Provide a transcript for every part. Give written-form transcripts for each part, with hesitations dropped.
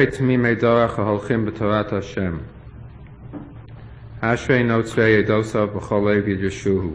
תמימי דרך ההולכים בתורת השם. אשרי נוצרי ידוסו בכל לב ידרשוהו.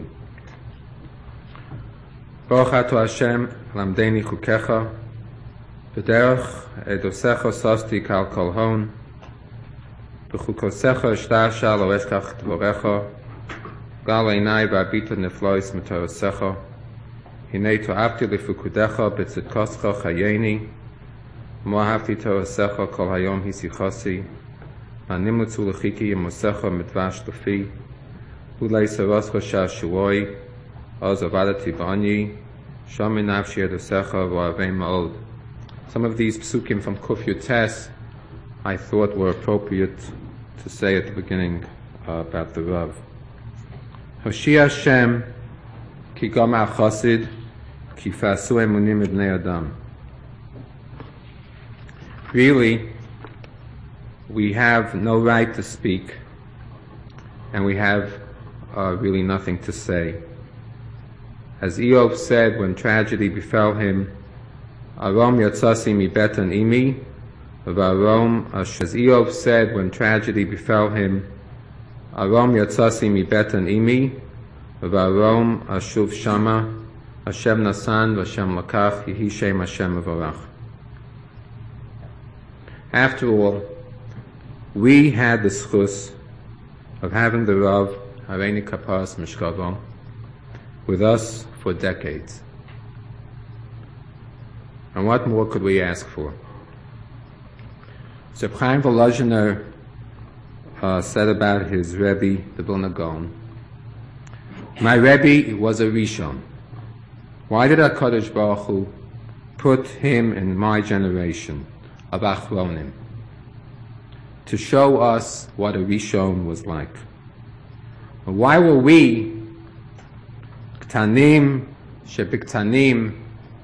ברוך אתה השם, למדני חוקיך, בדרך עדוסיך ששתי כעל כל הון, בחוקותיך אשתעשע לא אשכח דבריך, גל עיני והביטה נפלויס מתורתך, הנה תאהבתי לפקודיך בצדקתך חייני, כמו אהבתי תורתך כל היום השיחוסי, הנמלצו לחיכי ימוסך מדבש לפי, אולי שרוסך שעשועי, אז עבדתי בעני, שם נפשי עדוסיך ואוהבי מאוד. Some of these psukim from Kuf Yotes I thought were appropriate to say at the beginning about the Rav. Hoshia Hashem ki gam al-chasid ki fasu emunim ibnei adam. Really, we have no right to speak, and we have really nothing to say. As Eob said when tragedy befell him, Arom yatsasi mi betan imi, as Eob said when tragedy befell him, Arom yatsasi mi betan imi, v'arom ashuv shama, Hashem nasan v'Hashem lakach, yehi shem Hashem v'varach. After all, we had the schus of having the Rav Hareini Kaparas Mishkavon with us for decades. And what more could we ask for? So Chaim Volozhiner said about his Rebbe, the Vilna Gaon, my Rebbe was a Rishon. Why did HaKadosh Baruch Hu put him in my generation of Achronim? To show us what a Rishon was like. But why were we, Ktanim, Shebiktanim,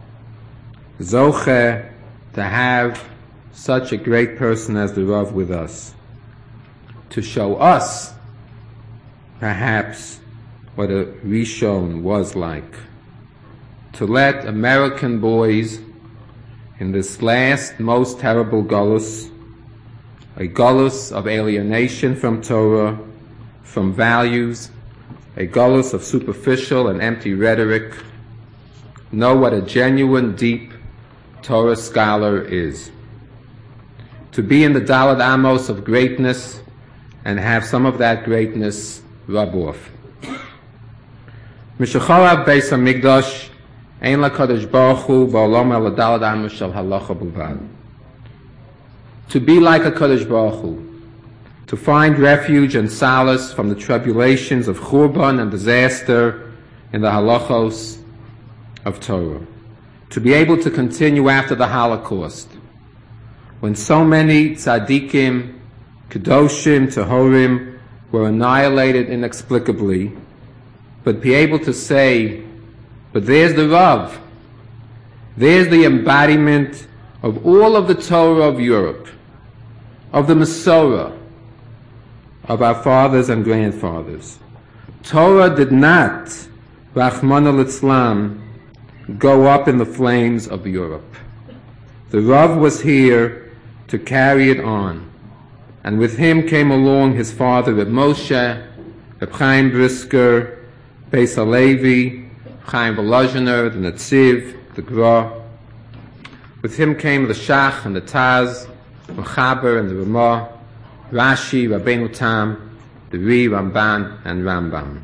Zoche, to have such a great person as the Rav with us? To show us, perhaps, what a Rishon was like. To let American boys in this last, most terrible Golus, a Golus of alienation from Torah, from values, a Golus of superficial and empty rhetoric, know what a genuine, deep Torah scholar is. To be in the Daled Amos of greatness and have some of that greatness rub off. Mishacharav Beis HaMikdash Ein LaKadosh Baruch Hu Ba'olam El Daled Amos Shel Halacha B'Vad. To be like HaKadosh Baruch Hu, to find refuge and solace from the tribulations of Churban and disaster in the halachos of Torah. To be able to continue after the Holocaust, when so many tzaddikim, kedoshim, tehorim were annihilated inexplicably, but be able to say, but there's the Rav, there's the embodiment of all of the Torah of Europe, of the Masorah, of our fathers and grandfathers. Torah did not, Rachmana litzlan, go up in the flames of Europe. The Rav was here to carry it on. And with him came along his father, Reb Moshe, Reb Chaim Brisker, Beis HaLevi, Chaim Volozhiner, the Netziv, the Gra. With him came the Shach and the Taz, Mechaber and the Ramah, Rashi, Rabbeinu Tam, the Ri, Ramban, and Rambam.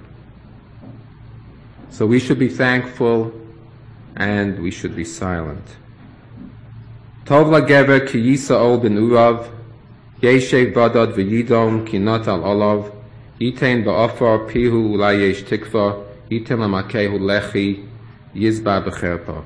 So we should be thankful and we should be silent. Tov lagever ki yisa'ol ben urav, yeshev badad v'yidom ki not al olav, yitein ba'afar pihu ulay yesh tikva, yitein lamakehu lechi, yizba b'cherpa.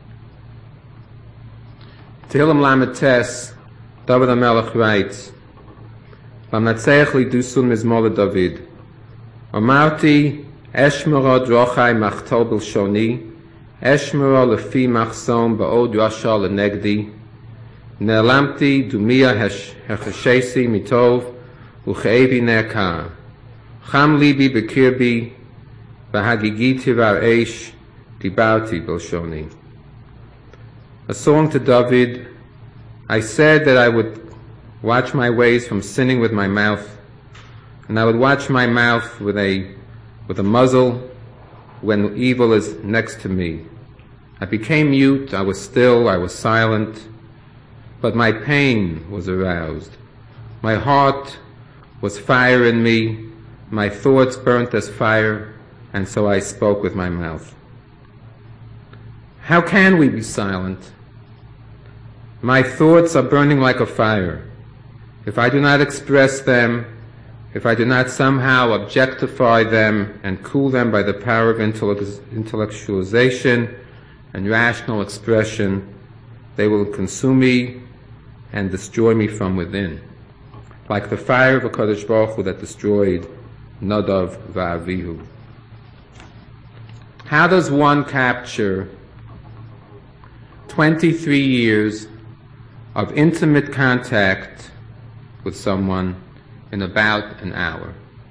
Tehillim Lamed Tes, David HaMelech writes, V'amnatzeich lidusun mizmor David, Amarti eshmera drochai machtol b'lshoni, eshmera lefi machsom ba'od rasha lenegdi, ne'elamti dumia hecheshesi mitov uche'evi ne'ekar, cham libi b'kirbi, v'hagigiti v'aresh, dibarti b'lshoni. A song to David, I said that I would watch my ways from sinning with my mouth, and I would watch my mouth with a muzzle when evil is next to me. I became mute, I was still, I was silent, but my pain was aroused. My heart was fire in me, my thoughts burnt as fire, and so I spoke with my mouth. How can we be silent? My thoughts are burning like a fire. If I do not express them, if I do not somehow objectify them and cool them by the power of intellectualization and rational expression, they will consume me and destroy me from within, like the fire of HaKadosh Baruch Hu that destroyed Nadav v'Avihu. How does one capture 23 years of intimate contact with someone in about an hour?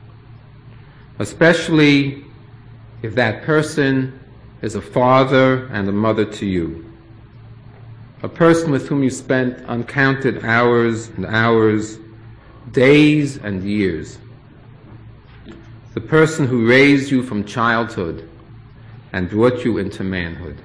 Especially if that person is a father and a mother to you. A person with whom you spent uncounted hours and hours, days and years. The person who raised you from childhood and brought you into manhood.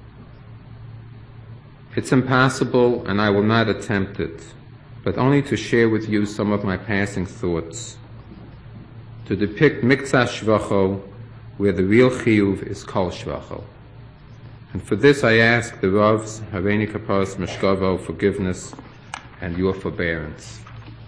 It's impossible, and I will not attempt it, but only to share with you some of my passing thoughts, to depict Miktzah Shvacho, where the real Chiyuv is Kol Shvacho. And for this I ask the Rav's Hareini Kaparas Meshkavo forgiveness and your forbearance.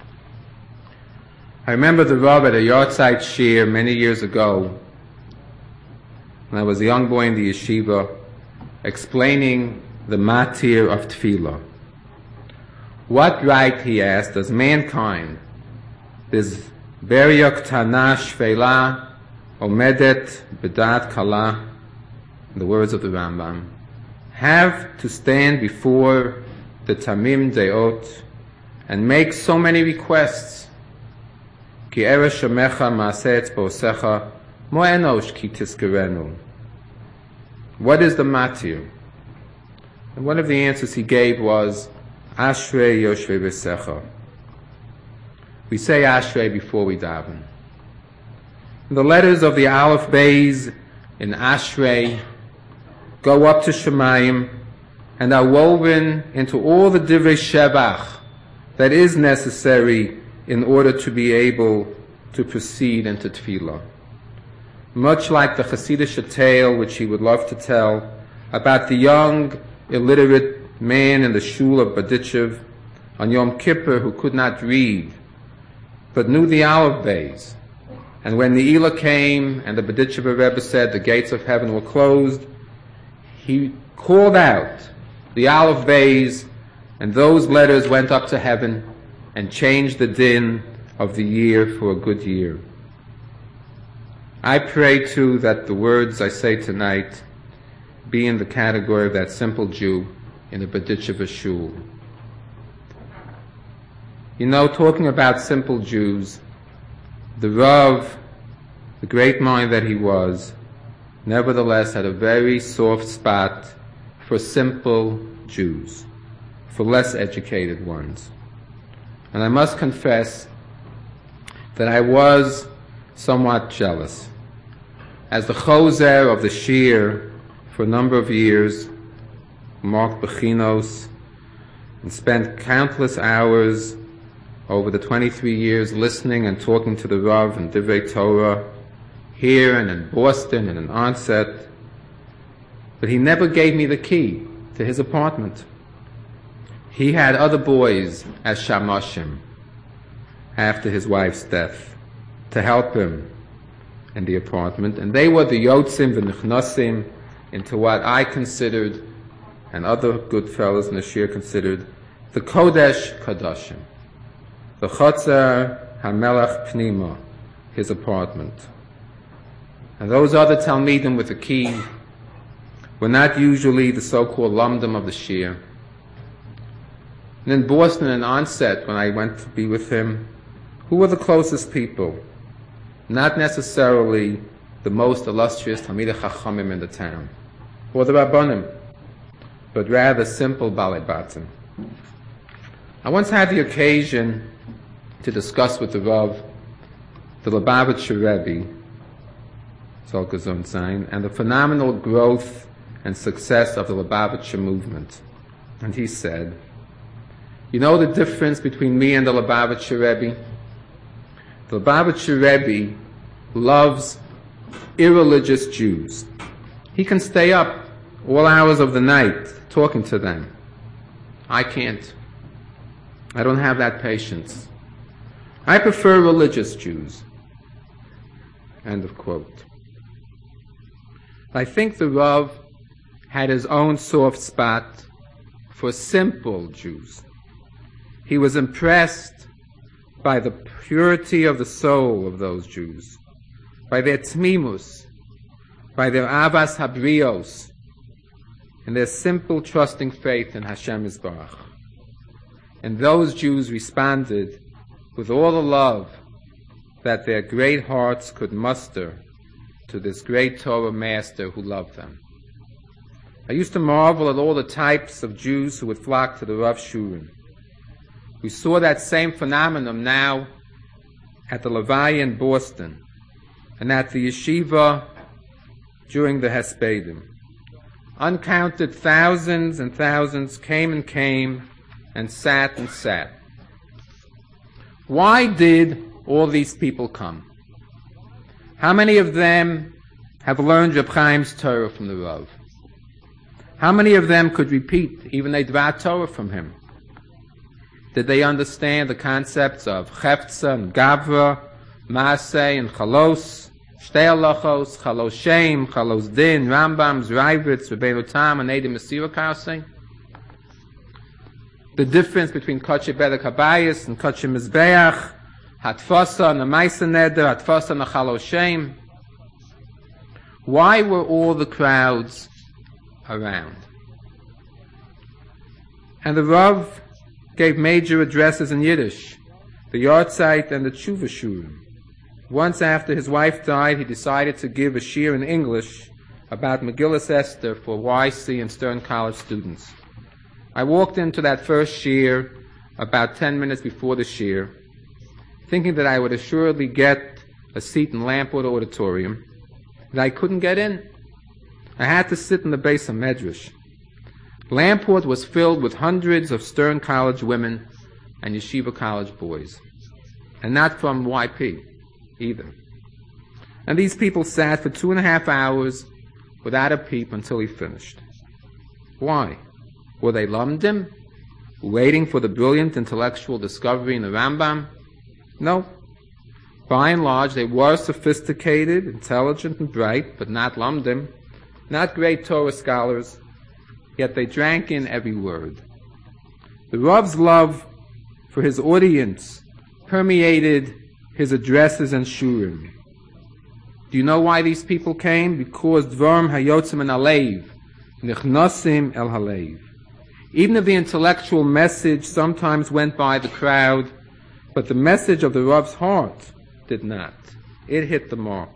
I remember the Rav at a Yartzeit Shir many years ago, when I was a young boy in the yeshiva, explaining the matir of tefillah. What right, he asked, does mankind, this beria ktana shvela omedet b'dat kala, in the words of the Rambam, have to stand before the Tamim Deot and make so many requests? Ki eresh shamecha ma'aseh etzba'osecha mo enosh ki tizkerenu. What is the matir? And one of the answers he gave was, Ashrei Yoshvei B'Secha. We say Ashrei before we daven. The letters of the Aleph Beis in Ashrei go up to Shemayim and are woven into all the Divrei Shebach that is necessary in order to be able to proceed into Tefillah. Much like the Hasidic tale which he would love to tell about the young illiterate man in the shul of Berditchev on Yom Kippur who could not read but knew the Aleph Beis. And when the Eilah came and the Berditchever Rebbe said the gates of heaven were closed, he called out the Aleph Beis, and those letters went up to heaven and changed the din of the year for a good year. I pray too that the words I say tonight be in the category of that simple Jew in a Berditchever shul. You know, talking about simple Jews, the Rav, the great mind that he was, nevertheless had a very soft spot for simple Jews, for less educated ones. And I must confess that I was somewhat jealous. As the choser of the shir for a number of years, marked bechinos, and spent countless hours over the 23 years listening and talking to the Rav and Divrei Torah, here and in Boston and in Onset, but he never gave me the key to his apartment. He had other boys as shamashim after his wife's death to help him in the apartment, and they were the yotzim v'nichnasim into what I considered, and other good fellows in the shir considered, the Kodesh Kodashim, the Chotzer HaMelech Pnima, his apartment. And those other Talmidim with the key were not usually the so-called Lamdim of the shir. And in Boston and Onset, when I went to be with him, who were the closest people? Not necessarily the most illustrious Talmidei Chachamim in the town, or the Rabbanim, but rather simple Balei Batim. I once had the occasion to discuss with the Rav the Lubavitcher Rebbe, Soll gesund sein, and the phenomenal growth and success of the Lubavitcher movement. And he said, you know the difference between me and the Lubavitcher Rebbe? The Lubavitcher Rebbe loves irreligious Jews. He can stay up all hours of the night talking to them. I can't. I don't have that patience. I prefer religious Jews. End of quote. I think the Rav had his own soft spot for simple Jews. He was impressed by the purity of the soul of those Jews, by their tmimus, by their avas habrios, and their simple trusting faith in Hashem Yisbarach. And those Jews responded with all the love that their great hearts could muster to this great Torah master who loved them. I used to marvel at all the types of Jews who would flock to the Rav Shurim. We saw that same phenomenon now at the Levi in Boston and at the yeshiva during the Hespedim. Uncounted thousands and thousands came and sat and sat. Why did all these people come? How many of them have learned Reb Chaim's Torah from the Rav? How many of them could repeat even a Dvar Torah from him? Did they understand the concepts of Chefza and Gavra, Maaseh and Chalos, Shtei Halachos, Chalos Shem, Chalos Din, Rambam, Zraivitz, Rebbeinu Tam, and Edi Mesira Karsei? The difference between Kodesh Bedek Habayis and Kodesh Mizbeach, Hatfasa and the Maisa Neder, Hatfasa and the Chalos Shem. Why were all the crowds around? And the Rav gave major addresses in Yiddish, the Yartzeit and the Tshuva Shurim. Once after his wife died, he decided to give a shiur in English about Megillas Esther for YC and Stern College students. I walked into that first shiur about 10 minutes before the shiur, thinking that I would assuredly get a seat in Lamport Auditorium, but I couldn't get in. I had to sit in the base of Medrash. Lamport was filled with hundreds of Stern College women and Yeshiva College boys, and not from YP either. And these people sat for 2.5 hours without a peep until he finished. Why? Were they Lumdim, waiting for the brilliant intellectual discovery in the Rambam? No. By and large, they were sophisticated, intelligent, and bright, but not Lumdim, not great Torah scholars, yet they drank in every word. The Rav's love for his audience permeated his addresses and shurim. Do you know why these people came? Because dvarim hayotzim and alev, nichnasim el halev. Even if the intellectual message sometimes went by the crowd, but the message of the Rav's heart did not. It hit the mark.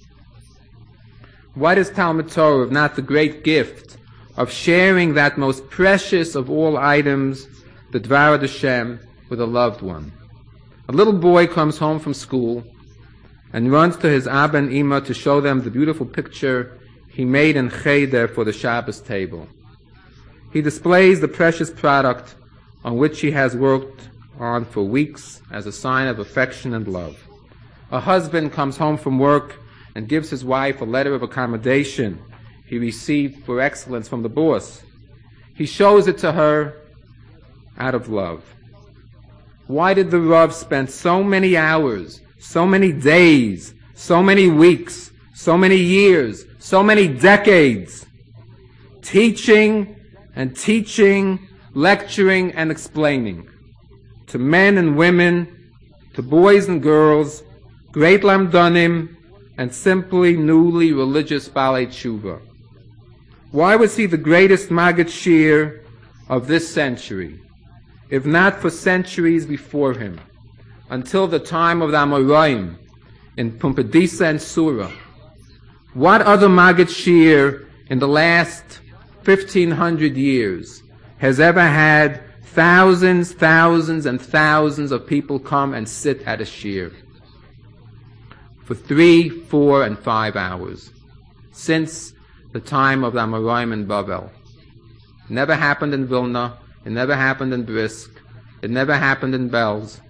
What is Talmud Torah if not the great gift of sharing that most precious of all items, the Dvar Hashem, with a loved one? A little boy comes home from school and runs to his Abba and Ima to show them the beautiful picture he made in Cheder for the Shabbos table. He displays the precious product on which he has worked on for weeks as a sign of affection and love. A husband comes home from work and gives his wife a letter of accommodation he received for excellence from the boss. He shows it to her out of love. Why did the Rav spend so many hours, so many days, so many weeks, so many years, so many decades teaching and teaching, lecturing and explaining to men and women, to boys and girls, great lamdanim, and simply newly religious Balei Tshuva? Why was he the greatest Maggid Shiur of this century, if not for centuries before him, until the time of the Amoraim in Pumbedisa and Surah? What other Maggid Shiur in the last 1,500 years has ever had thousands and thousands of people come and sit at a shiur for 3, 4, and 5 hours since the time of the Amoraim in Bavel. It never happened in Vilna. It never happened in Brisk. It never happened in Belz.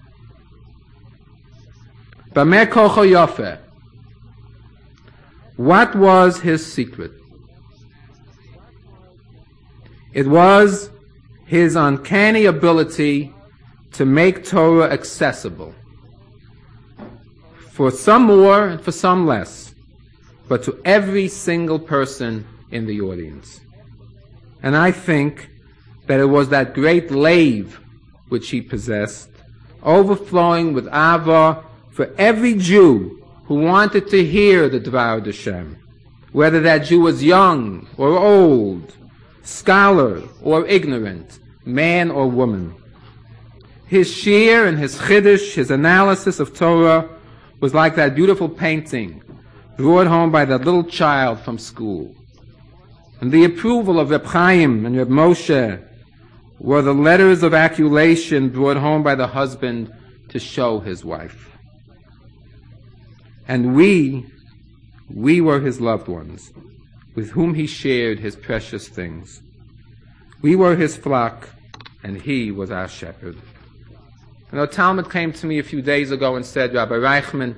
Bameh kocho yofeh. What was his secret? It was his uncanny ability to make Torah accessible. For some more and for some less, but to every single person in the audience. And I think that it was that great lave which he possessed, overflowing with Ava for every Jew who wanted to hear the Dvar Hashem, whether that Jew was young or old, scholar or ignorant, man or woman. His shiur and his chiddush, his analysis of Torah, was like that beautiful painting brought home by that little child from school. And the approval of Reb Chaim and Reb Moshe were the letters of accolation brought home by the husband to show his wife. And we were his loved ones, with whom he shared his precious things. We were his flock, and he was our shepherd. A Talmud came to me a few days ago and said, Rabbi Reichman,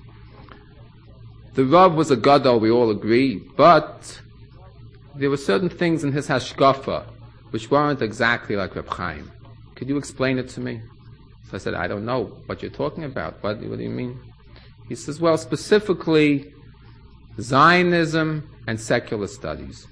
the Rav was a gadol, we all agree, but there were certain things in his hashkafa which weren't exactly like Reb Chaim. Could you explain it to me? So I said, I don't know what you're talking about. What do you mean? He says, well, specifically Zionism and secular studies.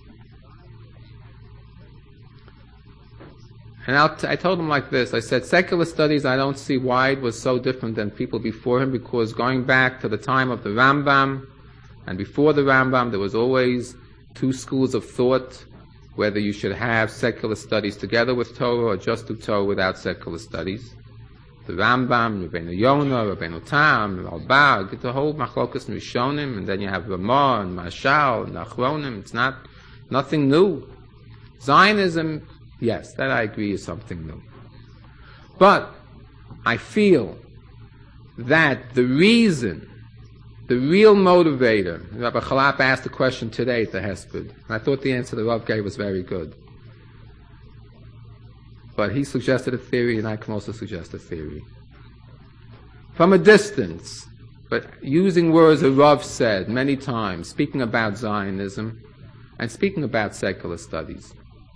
And I told him like this. I said, secular studies, I don't see why it was so different than people before him, because going back to the time of the Rambam, and before the Rambam, there was always 2 schools of thought, whether you should have secular studies together with Torah or just do Torah without secular studies. The Rambam, Rabbeinu Yonah, Rabbeinu Tam, Ralbag, it's a whole machlokas and Rishonim, and then you have Ramah and Mashal and Achronim. It's nothing new. Zionism, yes, that I agree is something new. But I feel that the reason, the real motivator, Rabbi Chalap asked a question today at the Hesped, and I thought the answer the Rav gave was very good. But he suggested a theory, and I can also suggest a theory. From a distance, but using words that Rav said many times, speaking about Zionism and speaking about secular studies.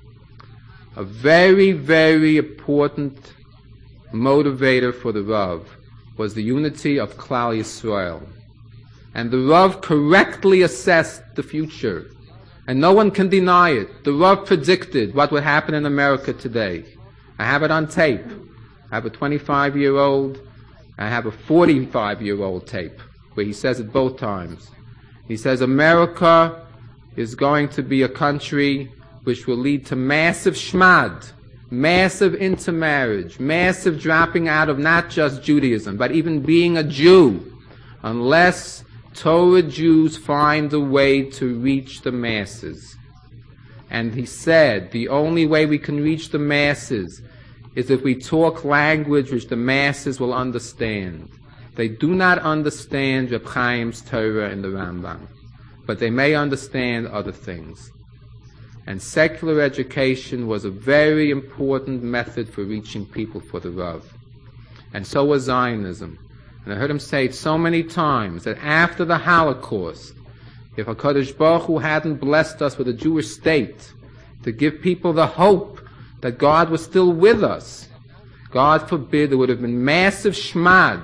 A very, very important motivator for the Rav was the unity of Klal Yisrael. And the Rav correctly assessed the future. And no one can deny it. The Rav predicted what would happen in America today. I have it on tape. I have a 25-year-old. I have a 45-year-old tape where he says it both times. He says America is going to be a country which will lead to massive shmad, massive intermarriage, massive dropping out of not just Judaism, but even being a Jew, unless Torah Jews find a way to reach the masses. And he said, the only way we can reach the masses is if we talk language which the masses will understand. They do not understand Reb Chaim's Torah and the Rambam, but they may understand other things. And secular education was a very important method for reaching people for the Rav. And so was Zionism. And I heard him say it so many times that after the Holocaust, if HaKadosh Baruch Hu hadn't blessed us with a Jewish state to give people the hope that God was still with us, God forbid, there would have been massive shmad.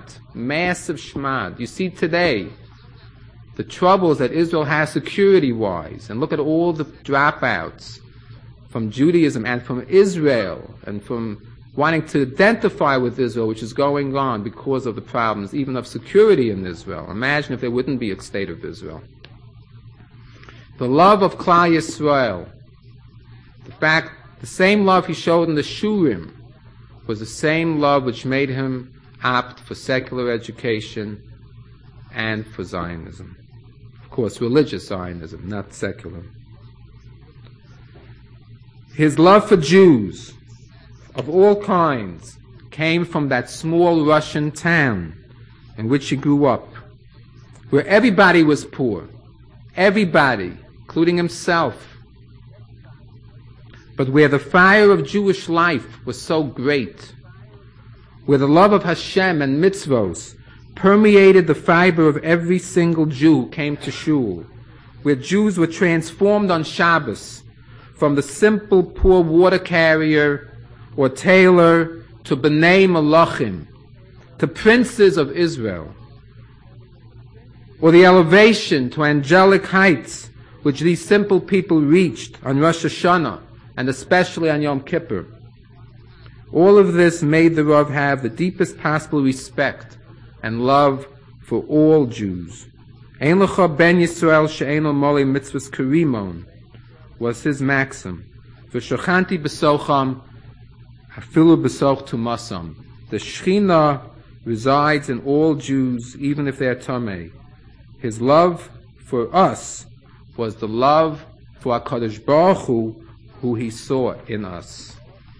You see today, the troubles that Israel has security-wise, and look at all the dropouts from Judaism and from Israel, and from wanting to identify with Israel, which is going on because of the problems, even of security in Israel. Imagine if there wouldn't be a state of Israel. The love of Klal Yisrael, the fact, the same love he showed in the Shurim, was the same love which made him opt for secular education and for Zionism. Of course, religious Zionism, not secular. His love for Jews, of all kinds came from that small Russian town in which he grew up, where everybody was poor, everybody, including himself, but where the fire of Jewish life was so great, where the love of Hashem and mitzvos permeated the fiber of every single Jew who came to shul, where Jews were transformed on Shabbos from the simple poor water carrier or tailor to B'nai Malachim, to princes of Israel, or the elevation to angelic heights which these simple people reached on Rosh Hashanah and especially on Yom Kippur. All of this made the Rav have the deepest possible respect and love for all Jews. Ein lecha ben Yisrael she'eino molei mitzvahs karimon was his maxim. V'shochanti b'socham hafilu b'soch tumasam. The Shekhinah resides in all Jews, even if they are Tamei. His love for us was the love for HaKadosh Baruch Hu, who he saw in us.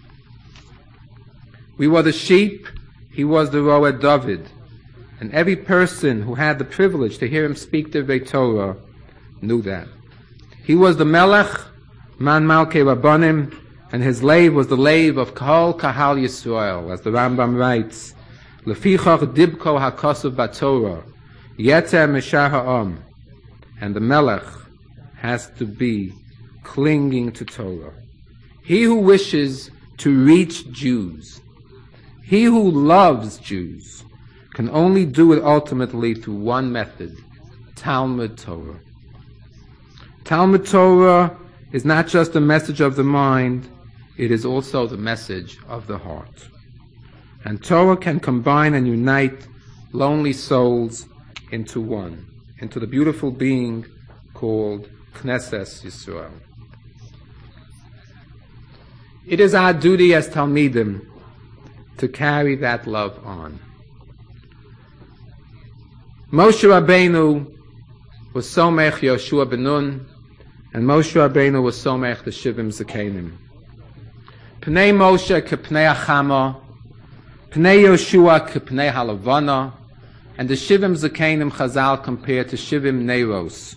We were the sheep, he was the Roeh David. And every person who had the privilege to hear him speak the Torah knew that. He was the Melech, Man Malkei Rabbanim, and his lave was the lave of Kahal Kahal Yisrael, as the Rambam writes, Lefichach Dibko HaKosav BaTorah, Yetzer Mishar Ha'am. And the Melech has to be clinging to Torah. He who wishes to reach Jews, he who loves Jews, can only do it ultimately through one method, Talmud Torah. Talmud Torah is not just a message of the mind, it is also the message of the heart. And Torah can combine and unite lonely souls into one, into the beautiful being called Knesset Yisrael. It is our duty as Talmidim to carry that love on. Moshe Rabbeinu was Somech Yoshua ben Nun, and Moshe Rabbeinu was Somech the Shivim Zakenim. Pnei Moshe kepnei Achama, Pnei Yoshua kepnei Halavana, and the Shivim Zakenim Chazal compared to Shivim Neiros.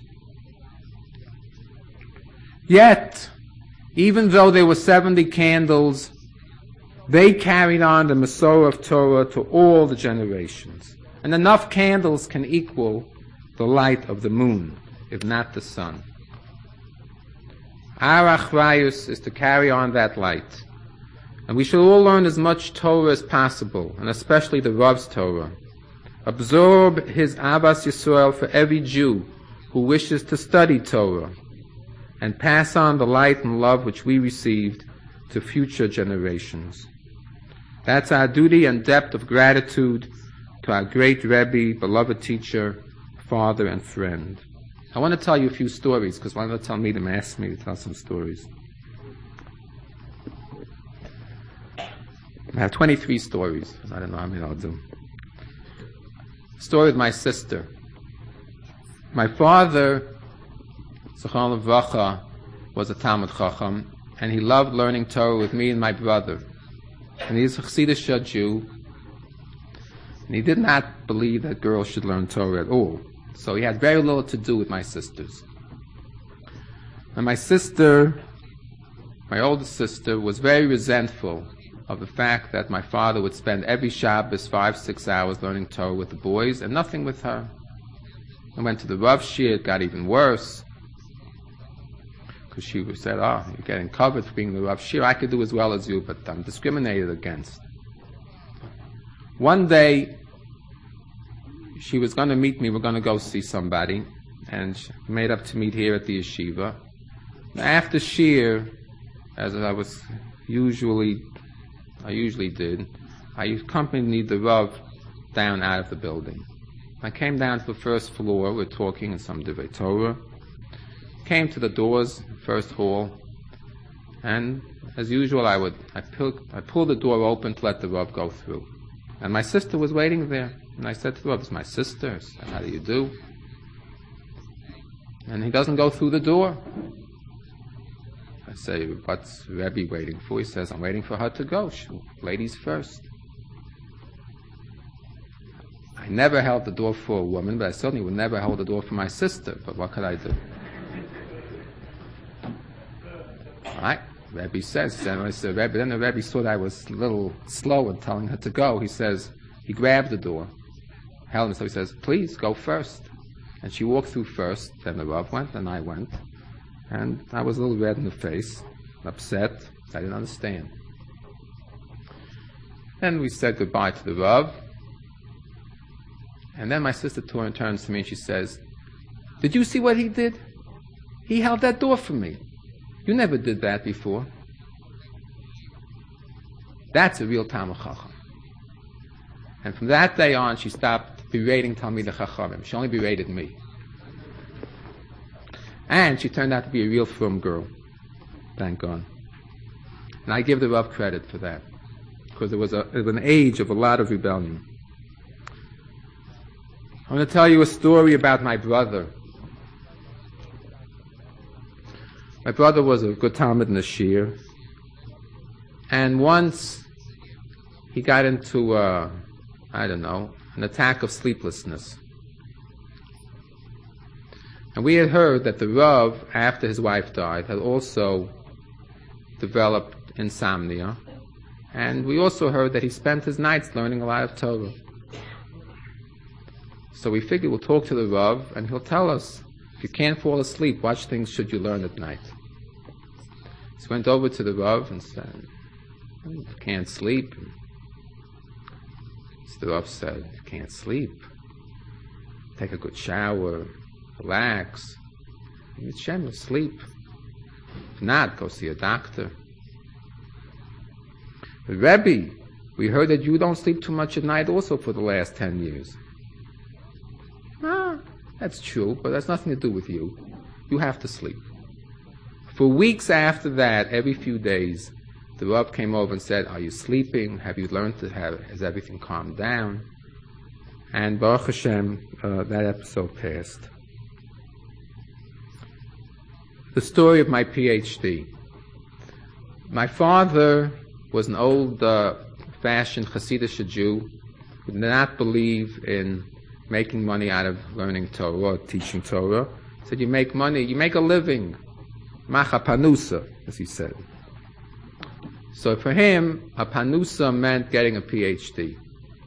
Yet, even though there were 70 candles, they carried on the Masorah of Torah to all the generations. And enough candles can equal the light of the moon, if not the sun. Our achrayus is to carry on that light. And we should all learn as much Torah as possible, and especially the Rav's Torah. Absorb his Avas Yisrael for every Jew who wishes to study Torah, and pass on the light and love which we received to future generations. That's our duty and depth of gratitude to our great Rebbe, beloved teacher, father, and friend. I want to tell you a few stories, because one of the Talmidim asked me to tell some stories. I have 23 stories. I don't know how many I'll do. Story with my sister. My father, Zechron Levracha, was a Talmud Chacham, and he loved learning Torah with me and my brother. And he's a Chassidish Jew, and he did not believe that girls should learn Torah at all. So he had very little to do with my sisters. And my sister, my oldest sister, was very resentful of the fact that my father would spend every Shabbos 5-6 hours learning Torah with the boys and nothing with her. I went to the Rav Shir, it got even worse. Because she said, oh, you're getting covered for being the Rav Shir. I could do as well as you, but I'm discriminated against. One day, she was going to meet me. We're going to go see somebody. And she made up to meet here at the yeshiva. After Shir, as I usually did, I accompanied the Rav down out of the building. I came down to the first floor. We're talking in some Divrei Torah. Came to the doors, first hall, and as usual, I pulled the door open to let the Rav go through. And my sister was waiting there. And I said to the Rav, it's my sister. I said, how do you do? And he doesn't go through the door. I say, what's Rebbe waiting for? He says, I'm waiting for her to go. Ladies first. I never held the door for a woman, but I certainly would never hold the door for my sister. But what could I do? All right, Rebbe says, and I said, Rebbe, then the Rebbe thought I was a little slow in telling her to go. He says, he grabbed the door, held him, so he says, please, go first. And she walked through first, then the Rav went, then I went. And I was a little red in the face, upset, I didn't understand. Then we said goodbye to the Rav. And then my sister turns to me and she says, did you see what he did? He held that door for me. You never did that before. That's a real Talmid Chacham. And from that day on, she stopped berating Talmidei Chachamim. She only berated me. And she turned out to be a real firm girl. Thank God. And I give the Rav credit for that. Because it was an age of a lot of rebellion. I'm going to tell you a story about my brother. My brother was a good Talmid Nashir. And once he got into, an attack of sleeplessness. And we had heard that the Rav, after his wife died, had also developed insomnia. And we also heard that he spent his nights learning a lot of Torah. So we figured we'll talk to the Rav, and he'll tell us, if you can't fall asleep, what things should you learn at night? So we went over to the Rav and said, you can't sleep. So the Rav said, you can't sleep. Take a good shower, relax. You'll sleep. If not, go see a doctor. But Rebbe, we heard that you don't sleep too much at night also for the last 10 years. That's true, but that's nothing to do with you. You have to sleep. For weeks after that, every few days, the Rav came over and said, are you sleeping? Have you learned has everything calmed down? And Baruch Hashem, that episode passed. The story of my PhD. My father was an old-fashioned Hasidic Jew who did not believe in making money out of learning Torah or teaching Torah. He said, you make money, you make a living. Macha panusa, as he said. So for him, a panusa meant getting a PhD.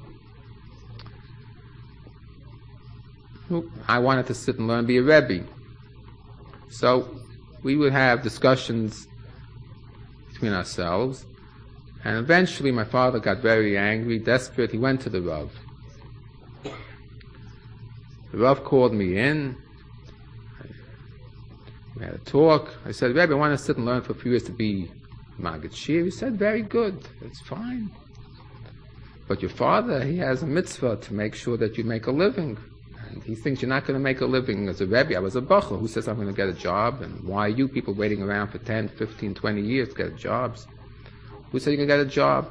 I wanted to sit and learn, be a Rebbe. So we would have discussions between ourselves. And eventually my father got very angry, desperate. He went to the Rav. The Rav called me in. We had a talk. I said, Rebbe, I want to sit and learn for a few years to be Maggid Shir. He said, very good. That's fine. But your father, he has a mitzvah to make sure that you make a living. And he thinks you're not going to make a living as a Rebbe. I was a bacher. Who says I'm going to get a job? And why are you people waiting around for 10, 15, 20 years to get jobs? Who said you're going to get a job?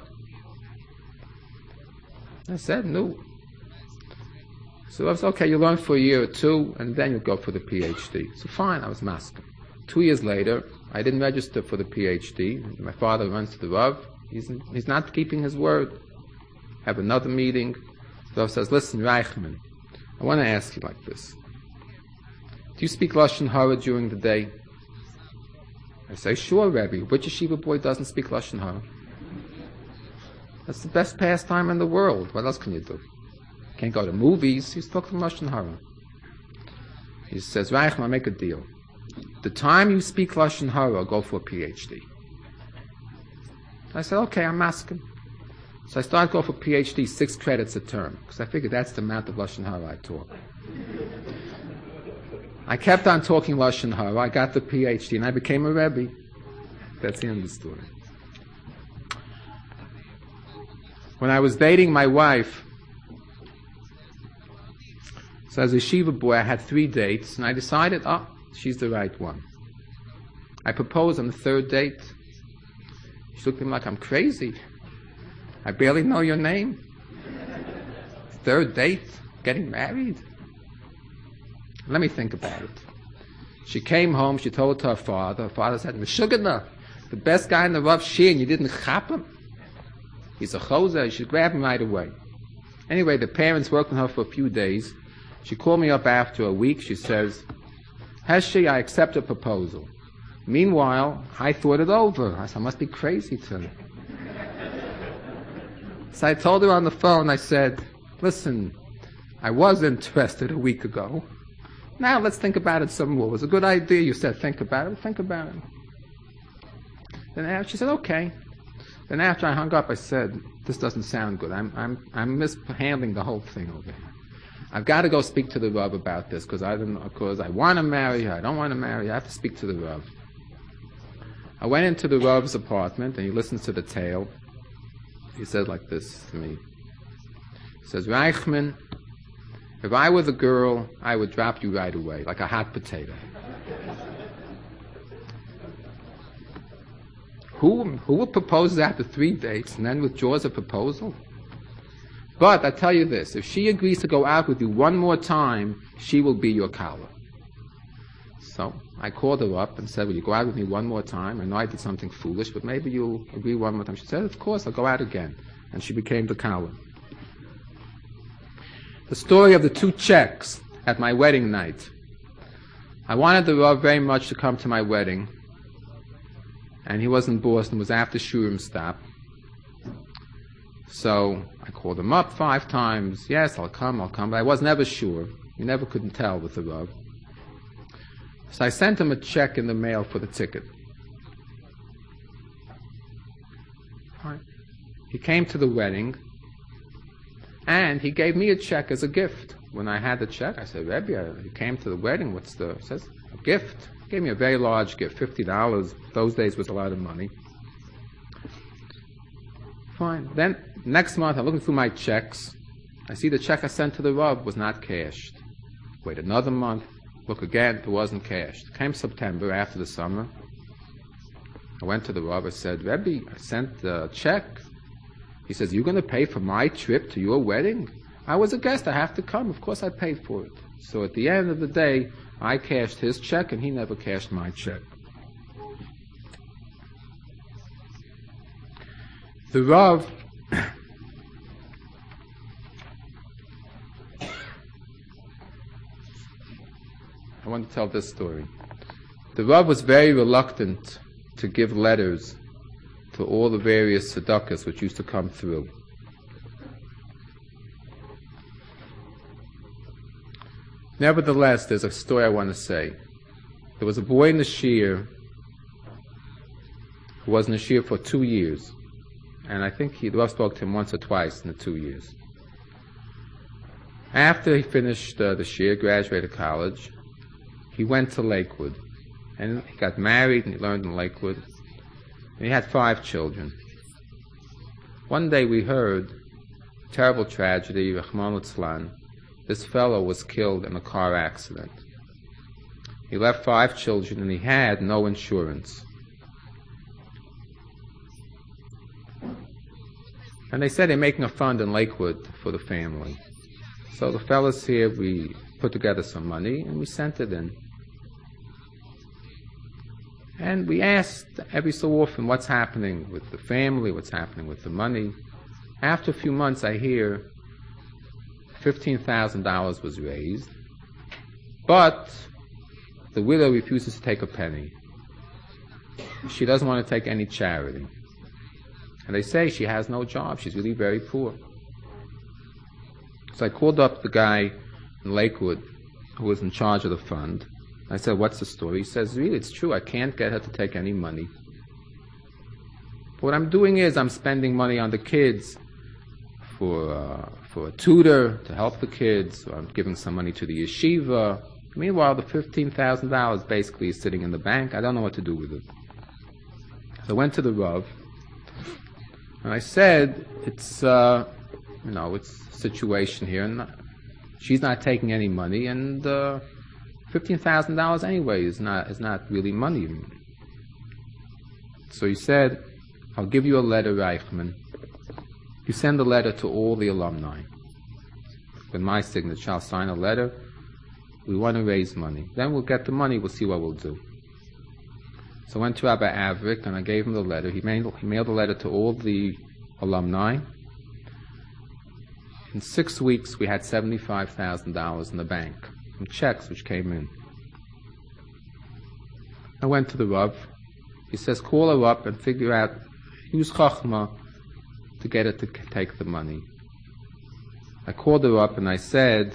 I said, no. So I was, okay, you learn for a year or two, and then you go for the PhD. So fine, I was masking. 2 years later, I didn't register for the PhD. My father runs to the Rav. He's not keeping his word. Have another meeting. The Rav says, listen, Reichman, I want to ask you like this. Do you speak Lashon Hara during the day? I say, sure, Rebbe. Which yeshiva boy doesn't speak Lashon Hara? That's the best pastime in the world. What else can you do? Can't go to movies. He's talking Lashon Hara. He says, Reichman, make a deal. The time you speak Lashon Hara, go for a PhD. I said, okay, I'm asking. So I started going for PhD, 6 credits a term, because I figured that's the amount of Lashon Hara I talk. I kept on talking Lashon Hara. I got the PhD, and I became a Rebbe. That's the end of the story. When I was dating my wife, so as a yeshiva boy, I had 3 dates, and I decided, she's the right one. I proposed on the 3rd date. She looked at me like I'm crazy. I barely know your name. 3rd date, getting married. Let me think about it. She came home, she told it to her father. Her father said, Meshugana, the best guy in the Rav Shir, and you didn't chap him? He's a choser, you should grab him right away. Anyway, the parents worked on her for a few days. She called me up after a week. She says, Heshi, I accept a proposal. Meanwhile, I thought it over. I said, I must be crazy to. So I told her on the phone, I said, listen, I was interested a week ago. Now let's think about it some more. It was a good idea. You said, think about it. Think about it. Then she said, okay. Then after I hung up, I said, this doesn't sound good. I'm mishandling the whole thing over here. I've got to go speak to the Rav about this because I want to marry her. I don't want to marry her. I have to speak to the Rav. I went into the Rav's apartment and he listens to the tale. He said like this to me. He says, Reichman, if I were the girl, I would drop you right away, like a hot potato. Who would propose after 3 dates and then withdraws a proposal? But I tell you this, if she agrees to go out with you one more time, she will be your kala. So I called her up and said, will you go out with me one more time? I know I did something foolish, but maybe you'll agree one more time. She said, of course, I'll go out again. And she became the kala. The story of the 2 checks at my wedding night. I wanted the Rav very much to come to my wedding. And he was in Boston, it was after Shurim stop. So I called him up 5 times. Yes, I'll come. But I was never sure. You never couldn't tell with the Rav. So I sent him a check in the mail for the ticket. He came to the wedding, and he gave me a check as a gift. When I had the check, I said, Rebbe, you came to the wedding, what's the... He says, a gift. He gave me a very large gift, $50. Those days was a lot of money. Fine. Then, next month, I'm looking through my checks. I see the check I sent to the Rav was not cashed. Wait another month. Look again, it wasn't cashed. Came September, after the summer. I went to the Rav. I said, Rebbe, I sent the check. He says, you're going to pay for my trip to your wedding? I was a guest. I have to come. Of course I paid for it. So at the end of the day, I cashed his check, and he never cashed my check. The Rav I want to tell this story. The Rav was very reluctant to give letters to all the various tzedakahs which used to come through. Nevertheless, there's a story I want to say. There was a boy in the Shir who was in the Shir for 2 years. And I think the Rav spoke to him once or twice in the 2 years. After he finished the Shir, graduated college, he went to Lakewood. And he got married and he learned in Lakewood. And he had 5 children. One day we heard, terrible tragedy, Rahman al-Tzlan, this fellow was killed in a car accident. He left 5 children and he had no insurance. And they said they're making a fund in Lakewood for the family. So the fellas here, we put together some money and we sent it in. And we asked every so often what's happening with the family, what's happening with the money. After a few months I hear $15,000 was raised, but the widow refuses to take a penny. She doesn't want to take any charity. And they say she has no job. She's really very poor. So I called up the guy in Lakewood who was in charge of the fund. I said, what's the story? He says, really, it's true. I can't get her to take any money. But what I'm doing is I'm spending money on the kids for a tutor to help the kids. Or I'm giving some money to the yeshiva. Meanwhile, the $15,000 basically is sitting in the bank. I don't know what to do with it. So I went to the Rav. And I said, it's it's a situation here, and she's not taking any money, and $15,000 anyway is not really money. So he said, I'll give you a letter, Reichman. You send a letter to all the alumni. With my signature, I'll sign a letter. We want to raise money. Then we'll get the money, we'll see what we'll do. So I went to Rabbi Avrik and I gave him the letter. He mailed the letter to all the alumni. In 6 weeks, we had $75,000 in the bank from checks which came in. I went to the Rav. He says, call her up and figure out, use Chachma to get her to take the money. I called her up and I said,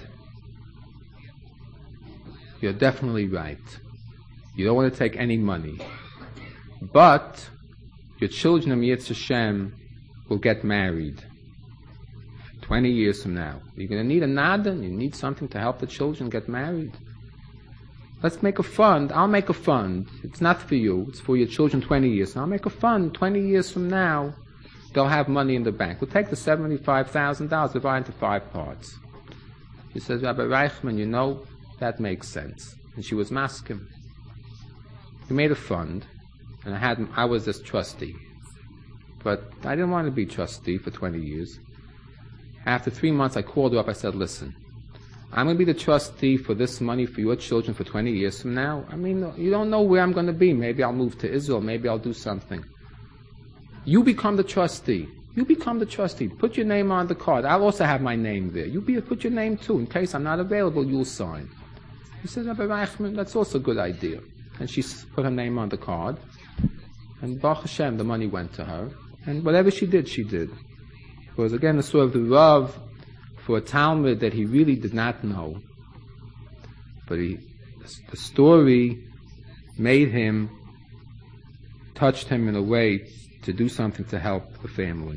you're definitely right. You don't want to take any money. But your children of Yetz Hashem will get married 20 years from now. You're going to need a nadan. You need something to help the children get married. Let's make a fund. I'll make a fund. It's not for you. It's for your children 20 years. I'll make a fund 20 years from now. They'll have money in the bank. We'll take the $75,000, divide into 5 parts. She says, Rabbi Reichman, you know, that makes sense. And she was maskim. We made a fund, and I was this trustee. But I didn't want to be trustee for 20 years. After 3 months, I called her up. I said, listen, I'm going to be the trustee for this money for your children for 20 years from now. I mean, you don't know where I'm going to be. Maybe I'll move to Israel. Maybe I'll do something. You become the trustee. You become the trustee. Put your name on the card. I'll also have my name there. Put your name too. In case I'm not available, you'll sign. He said, Rabbi Reichman, that's also a good idea. And she put her name on the card. And Baruch Hashem, the money went to her. And whatever she did, she did. It was again the sort of the Rav for a Talmud that he really did not know. But the story touched him in a way to do something to help the family.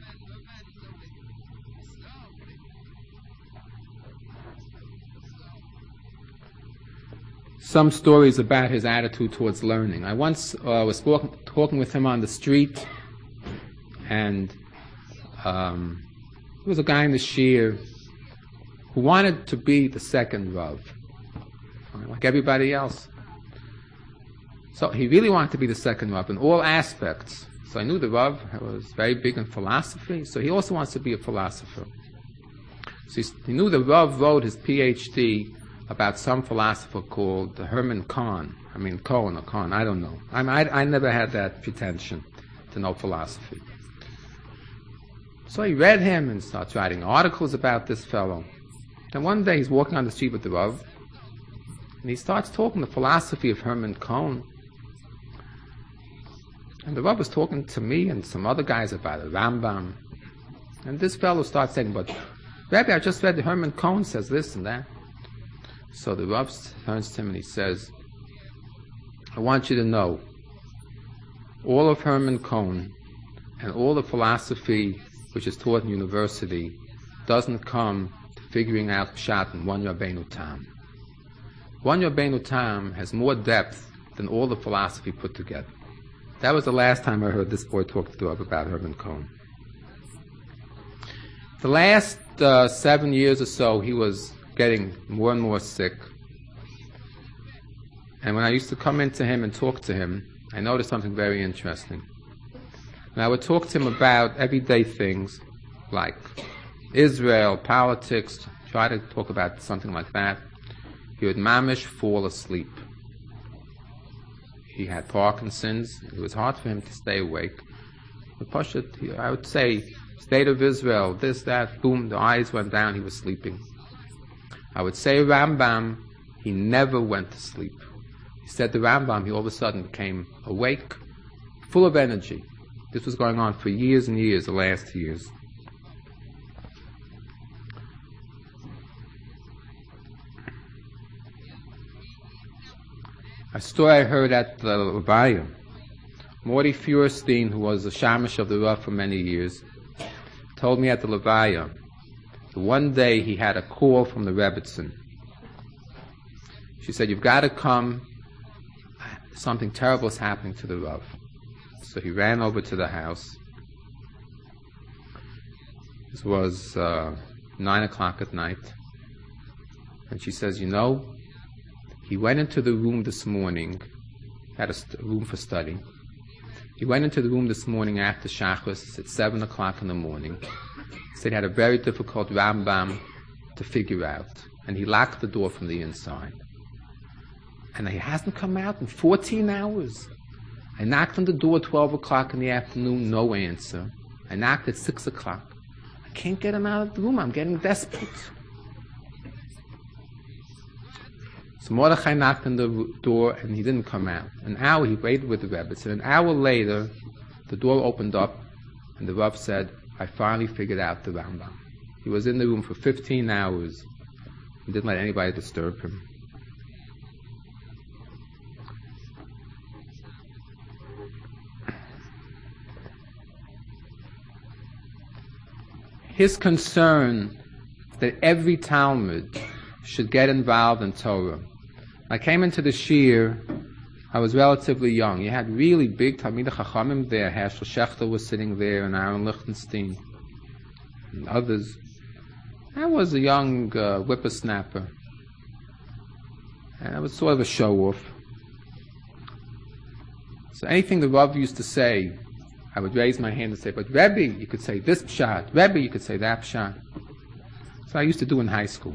Some stories about his attitude towards learning. I once was talking with him on the street, and there was a guy in the shir who wanted to be the second Rav, like everybody else. So he really wanted to be the second Rav in all aspects. So I knew the Rav was very big in philosophy, so he also wants to be a philosopher. So he knew the Rav wrote his PhD about some philosopher called Herman Cohen. Cohen or Cohen, I don't know. I never had that pretension to know philosophy. So he read him and starts writing articles about this fellow. Then one day he's walking on the street with the Rav, and he starts talking the philosophy of Herman Cohen. And the Rav was talking to me and some other guys about the Rambam. And this fellow starts saying, but Rabbi, I just read that Herman Cohen says this and that. So the Rav turns to him and he says, I want you to know, all of Herman Cohen and all the philosophy which is taught in university doesn't come to figuring out Pshat in one Rabbeinu Tam. One Rabbeinu Tam has more depth than all the philosophy put together. That was the last time I heard this boy talk to the Rav about Herman Cohen. The last 7 years or so, he was getting more and more sick. And when I used to come into him and talk to him, I noticed something very interesting. And I would talk to him about everyday things like Israel, politics, try to talk about something like that. He would mamish fall asleep. He had Parkinson's. It was hard for him to stay awake. I would say, state of Israel, this, that, boom, the eyes went down, he was sleeping. I would say Rambam, he never went to sleep. He said the Rambam, he all of a sudden became awake, full of energy. This was going on for years and years, the last years. A story I heard at the Levaya. Morty Feuerstein, who was the shamash of the Rav for many years, told me at the Levaya that one day he had a call from the Rebbitzin. She said, you've got to come. Something terrible is happening to the Rav. So he ran over to the house. This was 9 o'clock at night. And she says, he went into the room this morning, had a room for study. He went into the room this morning after Shachris at 7 o'clock in the morning. He said he had a very difficult Rambam to figure out. and he locked the door from the inside. And he hasn't come out in 14 hours. I knocked on the door at 12 o'clock in the afternoon, no answer. I knocked at 6 o'clock. I can't get him out of the room. I'm getting desperate. So Mordechai knocked on the door and he didn't come out. An hour, he waited with the Rebbe. So an hour later, the door opened up and the Rav said, I finally figured out the Rambam. He was in the room for 15 hours and didn't let anybody disturb him. His concern that every Talmud should get involved in Torah. I came into the Shir, I was relatively young. You had really big Talmidei Chachamim there. Hershel Schachter was sitting there, and Aaron Lichtenstein, and others. I was a young whippersnapper, and I was sort of a show-off. So anything the Rav used to say, I would raise my hand and say, but Rebbe, you could say this pshat. Rebbe, you could say that pshat. So I used to do in high school.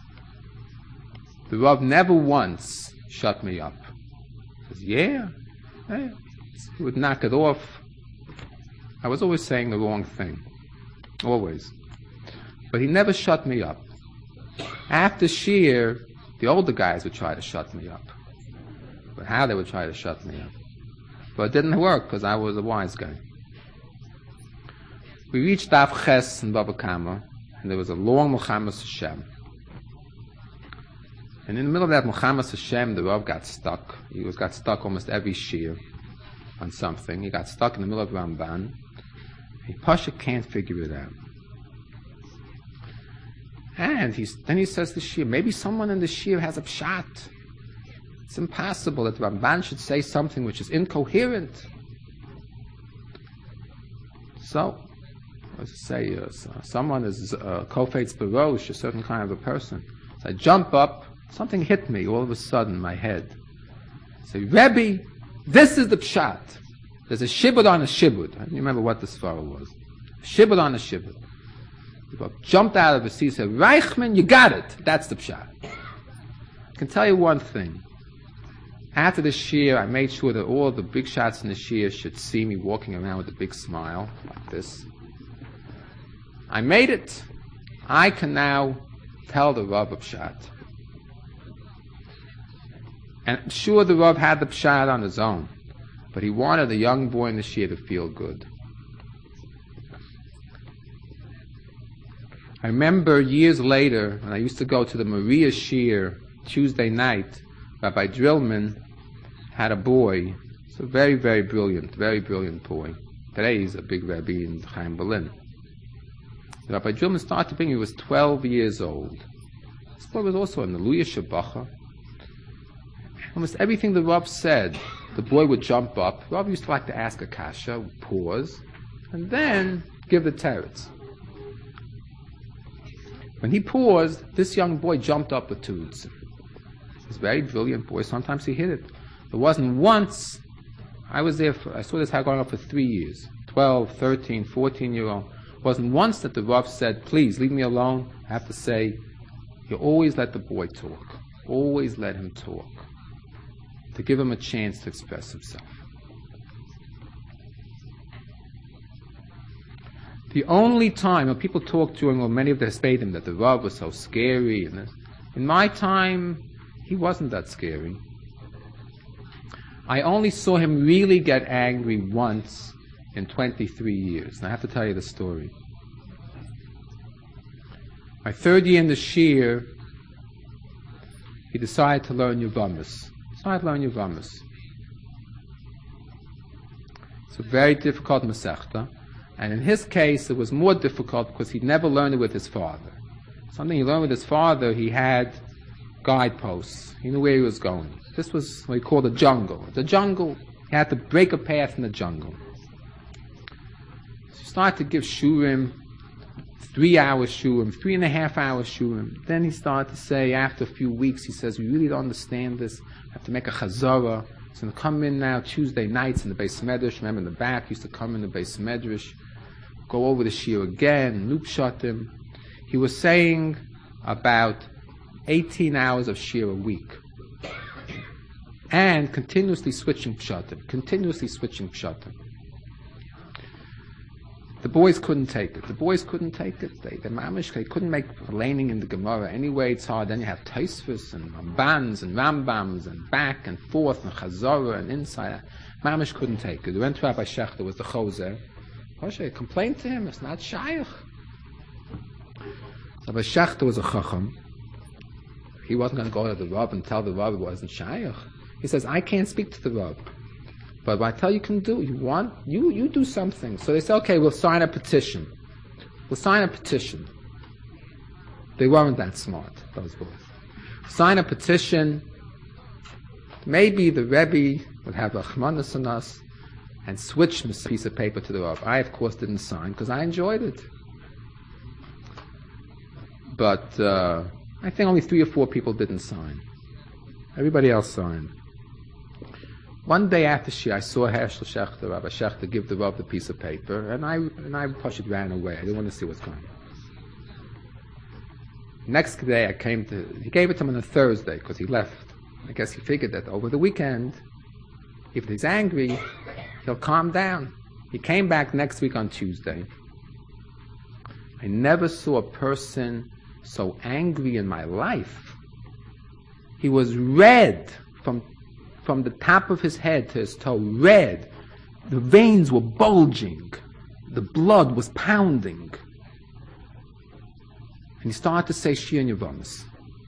The Rav never once shut me up. He says, yeah. He would knock it off. I was always saying the wrong thing. Always. But he never shut me up. After Shir, the older guys would try to shut me up. But how they would try to shut me up. But it didn't work because I was a wise guy. We reached Daf Ches in Bava Kama, and there was a long Milchamas Hashem. And in the middle of that Milchamas Hashem, the Rav got stuck. He got stuck almost every Shir on something. He got stuck in the middle of Ramban. Pasha can't figure it out. And then he says to Shir, maybe someone in the Shir has a pshat. It's impossible that Ramban should say something which is incoherent. So, let's say someone is Kofetz Barosh, a certain kind of a person. So I jump up, something hit me all of a sudden in my head. I say, Rebbe, this is the pshat. There's a shibud on a shibud. I don't remember what this fellow was. Shibud on a shibud. He jumped out of his seat and said, Reichman, you got it. That's the pshat. I can tell you one thing. After the Shir, I made sure that all the big shots in the Shir should see me walking around with a big smile, like this. I made it. I can now tell the Rav a pshat. And I'm sure the Rav had the pshat on his own, but he wanted the young boy in the Shir to feel good. I remember years later, when I used to go to the Maria Shir Tuesday night, Rabbi Drillman had a boy. He's a very, very brilliant boy. Today he's a big Rebbe in Chaim Berlin. Rabbi Drillman started to bring, he was 12 years old. This boy was also in the Luya Shabacha. Almost everything the Rav said, the boy would jump up. Rav used to like to ask a kasha, pause, and then give the teretz. When he paused, this young boy jumped up with tuts. He was a very brilliant boy. Sometimes he hit it. There wasn't once. I saw this going on for 3 years. 12, 13, 14-year-old. Wasn't once that the Rav said, please, leave me alone. I have to say, you always let the boy talk. Always let him talk. To give him a chance to express himself. The only time when people talk during many of the Hespedim that the Rav was so scary, and in my time, he wasn't that scary. I only saw him really get angry once in 23 years. And I have to tell you the story. My third year in the Shir, he decided to learn Yevamos. It's a very difficult Masechta. And in his case, it was more difficult because he'd never learned it with his father. Something he learned with his father, he had guideposts. He knew where he was going. This was what he called a jungle. The jungle, he had to break a path in the jungle. So he started to give shurim, 3-hour shurim, 3.5-hour shurim. Then he started to say, after a few weeks, he says, we really don't understand this. I have to make a chazara. He's going to come in now Tuesday nights in the Beis Medrash. Remember in the back, he used to come in the Beis Medrash, go over the shir again, loop shot him. He was saying about 18 hours of shir a week. And continuously switching pshatim. The boys couldn't take it. They couldn't make laning in the Gemara. Anyway, it's hard. Then you have Tosfos and Rambans and Rambams and back and forth and Chazorah and inside. Mamish couldn't take it. They went to Rabbi Shechter, was the Choser. Moshe complained to him, it's not Shaykh. Rabbi Shechter was a Chacham. He wasn't going to go to the Rav and tell the Rav it wasn't Shaykh. He says, I can't speak to the Rav. But what I tell you can do, you do something. So they say, okay, we'll sign a petition. They weren't that smart, those boys. Sign a petition. Maybe the Rebbe would have Rachmanis on us and switch this piece of paper to the Rav. I, of course, didn't sign because I enjoyed it. But I think only 3 or 4 people didn't sign. Everybody else signed. One day after Shir, I saw Hershel Shechter, Rabbi Shechter, give the Rav the piece of paper, and I ran away. I didn't want to see what's going on. Next day, he gave it to him on a Thursday, because he left. I guess he figured that over the weekend, if he's angry, he'll calm down. He came back next week on Tuesday. I never saw a person so angry in my life. He was red from the top of his head to his toe, red. The veins were bulging. The blood was pounding. And he started to say Shir Yevamis.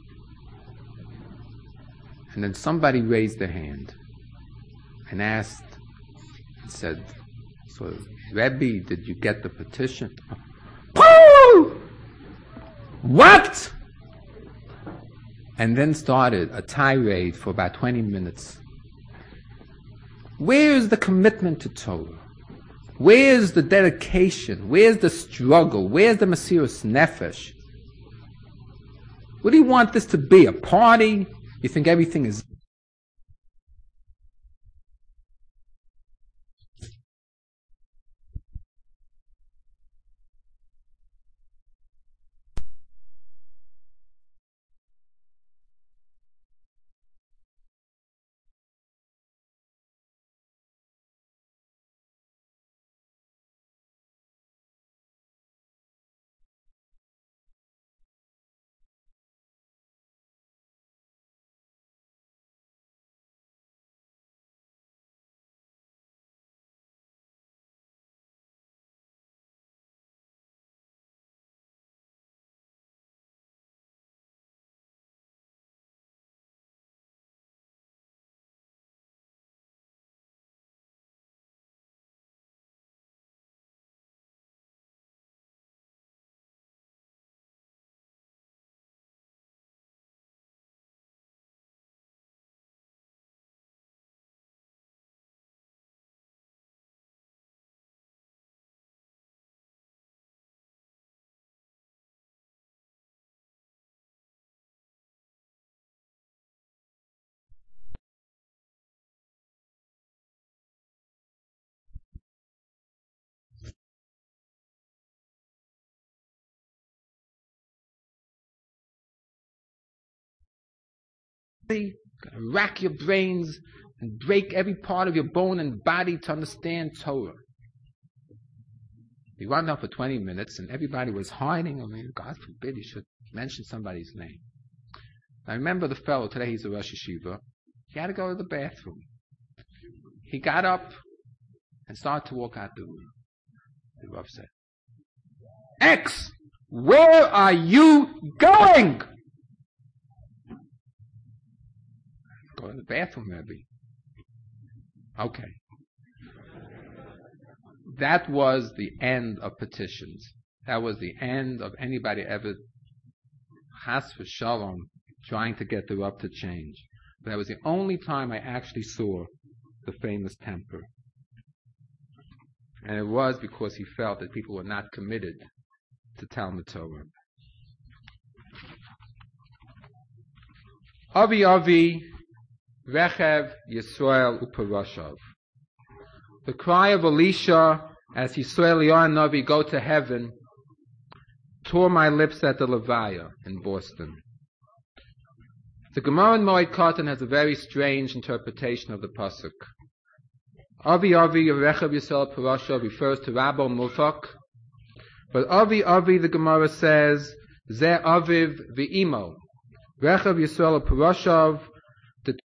And then somebody raised their hand and asked, and said, so, Rebbe, did you get the petition? What? And then started a tirade for about 20 minutes. Where's the commitment to Torah? Where's the dedication? Where's the struggle? Where's the Mesiras Nefesh? What do you want this to be? A party? You think everything is... rack your brains and break every part of your bone and body to understand Torah. He wound up for 20 minutes and everybody was hiding. I mean, God forbid he should mention somebody's name. I remember the fellow, today he's a Rosh Yeshiva, he had to go to the bathroom. He got up and started to walk out the room. The Rav said, X, where are you going? Go to the bathroom, maybe. Okay. That was the end of petitions. That was the end of anybody ever, chas v'shalom, trying to get the Rav to change. But that was the only time I actually saw the famous temper. And it was because he felt that people were not committed to Talmud Torah. Avi Avi, Rechev Yisrael Uparashav. The cry of Elisha as he saw Eliyahu Navi go to heaven tore my lips at the Levaya in Boston. The Gemara in Moed Katan has a very strange interpretation of the pasuk. Avi Avi Yerechav Yisrael Parasha refers to Rabbo Mufak, but Avi Avi, the Gemara says, Zeh Aviv V'imo. Rechav Yisrael Parashav, the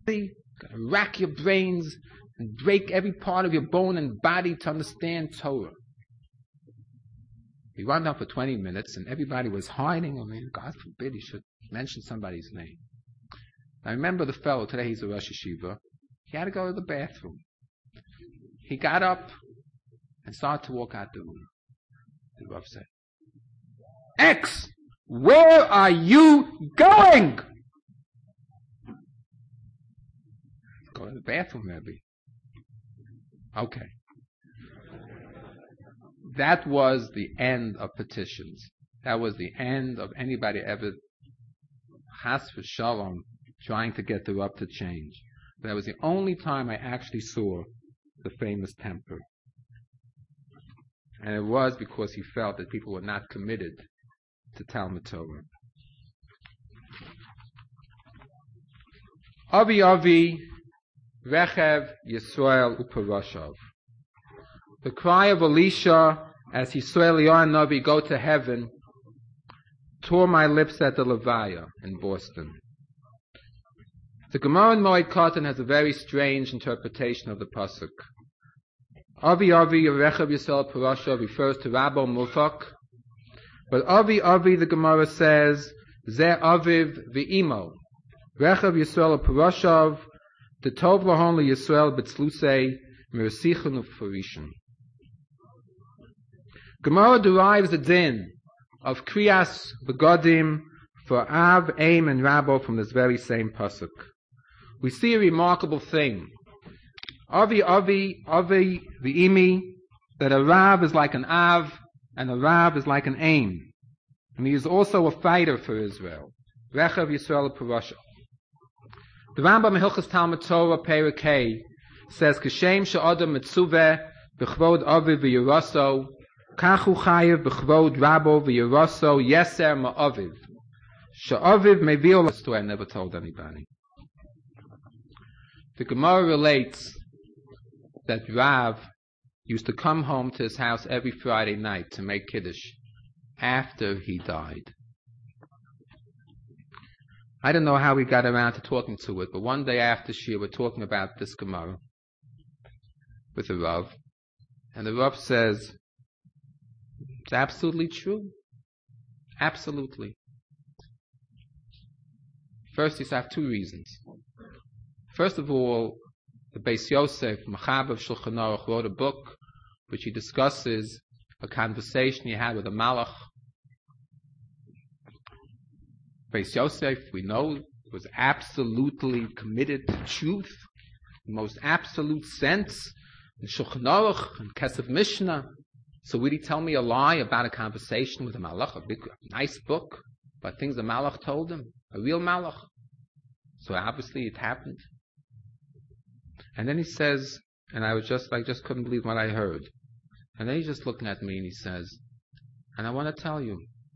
Gonna rack your brains and break every part of your bone and body to understand Torah. He wound up for 20 minutes and everybody was hiding. I mean, God forbid he should mention somebody's name. I remember the fellow, today he's a Rosh Yeshiva, he had to go to the bathroom. He got up and started to walk out the room. The Rav said, X, where are you going? Go to the bathroom, maybe. Okay. That was the end of petitions. That was the end of anybody ever, chas v'shalom, trying to get the Rav to change. That was the only time I actually saw the famous temper. And it was because he felt that people were not committed to Talmud Torah. Avi Avi, Rechev Yisrael Uparashav. The cry of Elisha as Yisrael Navi go to heaven tore my lips at the Levaya in Boston. The Gemara in Moed Katan has a very strange interpretation of the pasuk. Avi Avi Rechev Yisrael Uparashav refers to Rabbo Mufak, but Avi Avi, the Gemara says, Ze Aviv V'imo. Rechev Yisrael Uparashav, the Tov Lahon Yisrael B'tzlusei Mersichon U'Farishin. Gemara derives the din of Kriyas Begodim for Av, Aim, and Rabbo from this very same pasuk. We see a remarkable thing. Avi Avi Avi V'imi, that a Rav is like an Av and a Rav is like an Aim. And he is also a fighter for Israel. Rechev Yisrael Uparashav. The Rambam in Hilchos Talmud Torah Perek Hey says, Kashem she'adam mitzuveh b'chvod aviv v'yiraso, kachu chayev b'chvod rabo v'yiraso yeser ma'aviv. She'aviv mevil. That's the way I never told anybody. The Gemara relates that Rav used to come home to his house every Friday night to make Kiddush after he died. I don't know how we got around to talking to it, but one day after Shir, we're talking about this Gemara with the Rav, and the Rav says, it's absolutely true. Absolutely. First, you have two reasons. First of all, the Beis Yosef, Machaber of Shulchan Aruch, wrote a book which he discusses a conversation he had with a Malach. Beis Yosef, we know, was absolutely committed to truth, in the most absolute sense, in Shulchan Aruch and Kesef Mishnah. So would he tell me a lie about a conversation with a Malach, a big, nice book, about things the Malach told him, a real Malach? So obviously it happened. And then he says, and I was just couldn't believe what I heard. And then he's just looking at me and he says, and I want to tell you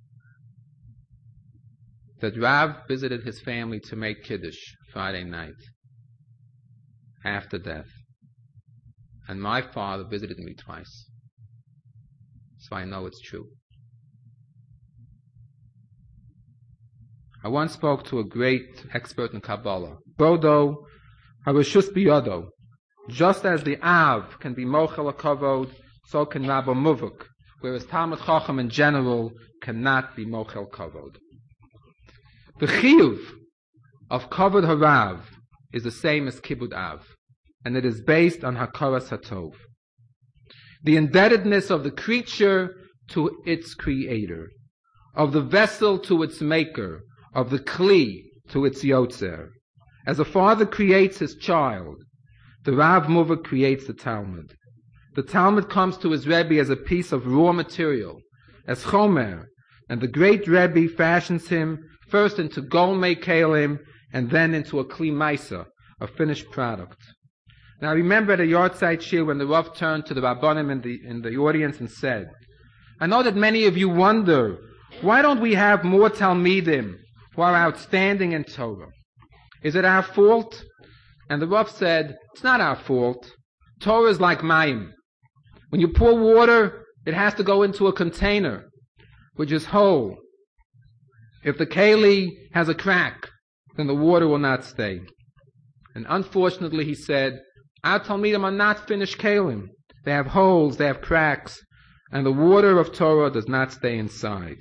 that Rav visited his family to make Kiddush Friday night after death. And my father visited me twice. So I know it's true. I once spoke to a great expert in Kabbalah. Bodo Harishus Biyado. Just as the Av can be Mochel HaKavod, so can Rabbo Muvuk, whereas Talmud Chacham in general cannot be Mochel Kavod. The Chiyuv of Kavod Harav is the same as Kibud Av, and it is based on Hakaras HaTov. The indebtedness of the creature to its creator, of the vessel to its maker, of the Kli to its Yotzer. As a father creates his child, the Rav Muvak creates the Talmud. The Talmud comes to his Rebbe as a piece of raw material, as Chomer, and the great Rebbe fashions him first into Golmei Kalim and then into a Kli Maisa, a finished product. Now I remember at a Yortzeit Shir when the Rav turned to the Rabbanim in the audience and said, I know that many of you wonder, why don't we have more Talmidim who are outstanding in Torah? Is it our fault? And the Rav said, it's not our fault. Torah is like mayim. When you pour water, it has to go into a container, which is whole. If the keli has a crack, then the water will not stay. And unfortunately, he said, our Talmidim are not finished Kalim. They have holes, they have cracks, and the water of Torah does not stay inside.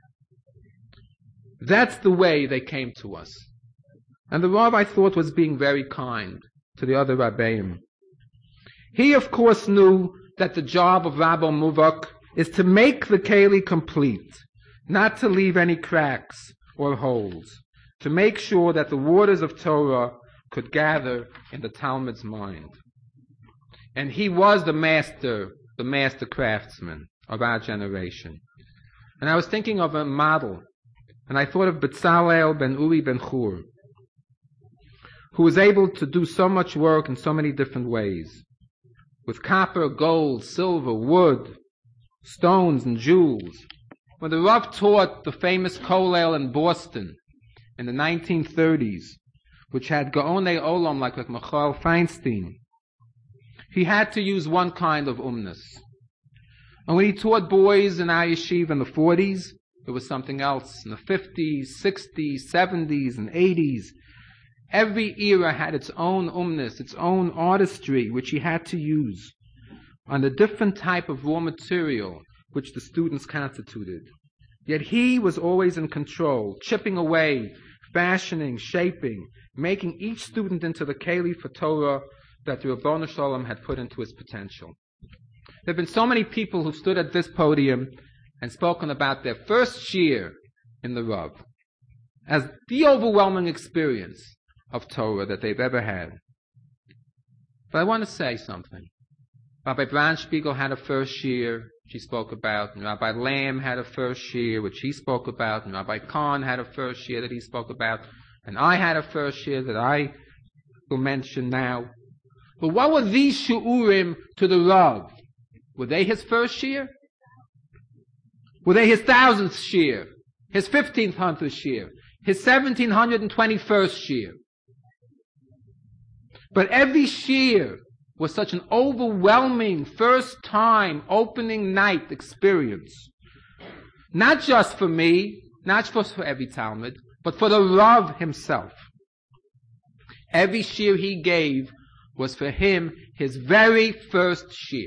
That's the way they came to us. And the Rav, I thought, was being very kind to the other Rabbeim. He, of course, knew that the job of Rabbi Muvak is to make the Keli complete, not to leave any cracks or holes, to make sure that the waters of Torah could gather in the Talmud's mind. And he was the master craftsman of our generation. And I was thinking of a model, and I thought of Betzalel ben Uri ben Chur, who was able to do so much work in so many different ways, with copper, gold, silver, wood, stones, and jewels. When the Rav taught the famous Kollel in Boston in the 1930s, which had Gaonei Olam like Michael Feinstein, he had to use one kind of umnus. And when he taught boys in our yeshiva in the 40s, it was something else. In the 50s, 60s, 70s, and 80s, every era had its own umnus, its own artistry, which he had to use on the different type of raw material which the students constituted. Yet he was always in control, chipping away, fashioning, shaping, making each student into the Keli for Torah that the Ribono Shel Olam had put into his potential. There have been so many people who stood at this podium and spoken about their first shiur in the Rav as the overwhelming experience of Torah that they've ever had. But I want to say something. Rabbi Braunspiegel had a first shiur, which he spoke about, and Rabbi Lamb had a first shiur, which he spoke about, and Rabbi Kahn had a first shiur that he spoke about, and I had a first shiur that I will mention now. But what were these shiurim to the Rav? Were they his first shiur? Were they his 1000th shiur? His 1500th shiur? His 1721st shiur? But every shiur was such an overwhelming first-time opening night experience. Not just for me, not just for every Talmud, but for the Rav himself. Every shiur he gave was for him his very first shiur.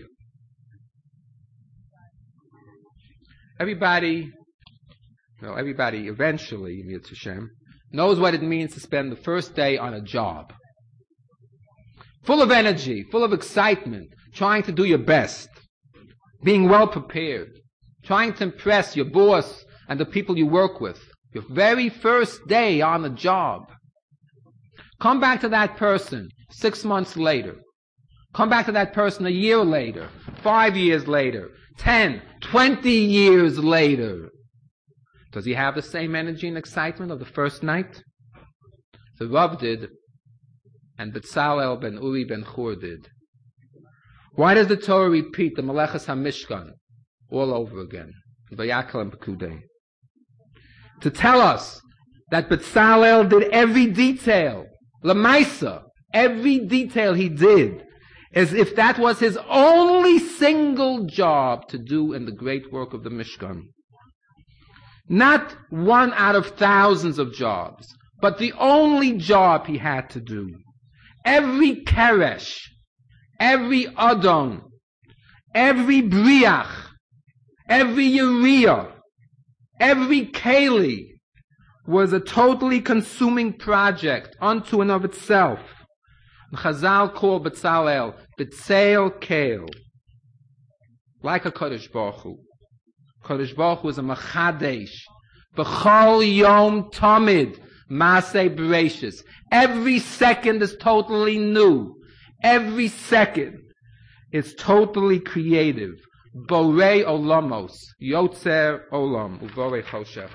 Everybody eventually, Yirtzeh Hashem, knows what it means to spend the first day on a job. Full of energy, full of excitement, trying to do your best, being well prepared, trying to impress your boss and the people you work with. Your very first day on the job. Come back to that person 6 months later. Come back to that person a year later, 5 years later, 10, 20 years later. Does he have the same energy and excitement of the first night? The Rav did, and Betzalel ben Uri ben Chur did. Why does the Torah repeat the Melechas HaMishkan all over again? Vayakel and Pekudei. To tell us that Betzalel did every detail, Lamaisa, every detail he did, as if that was his only single job to do in the great work of the Mishkan. Not one out of thousands of jobs, but the only job he had to do. Every keresh, every adon, every briach, every yeriah, every keli was a totally consuming project unto and of itself. Chazal call Betzalel Betzel Kale, like a Kodesh Baruch Hu. Kodesh Baruch Hu is a Machadesh. B'chol Yom Tamid Maseh Bereshis. Every second is totally new. Every second is totally creative. Borei Olamos, Yotzer Olam, Uvorei Choshech.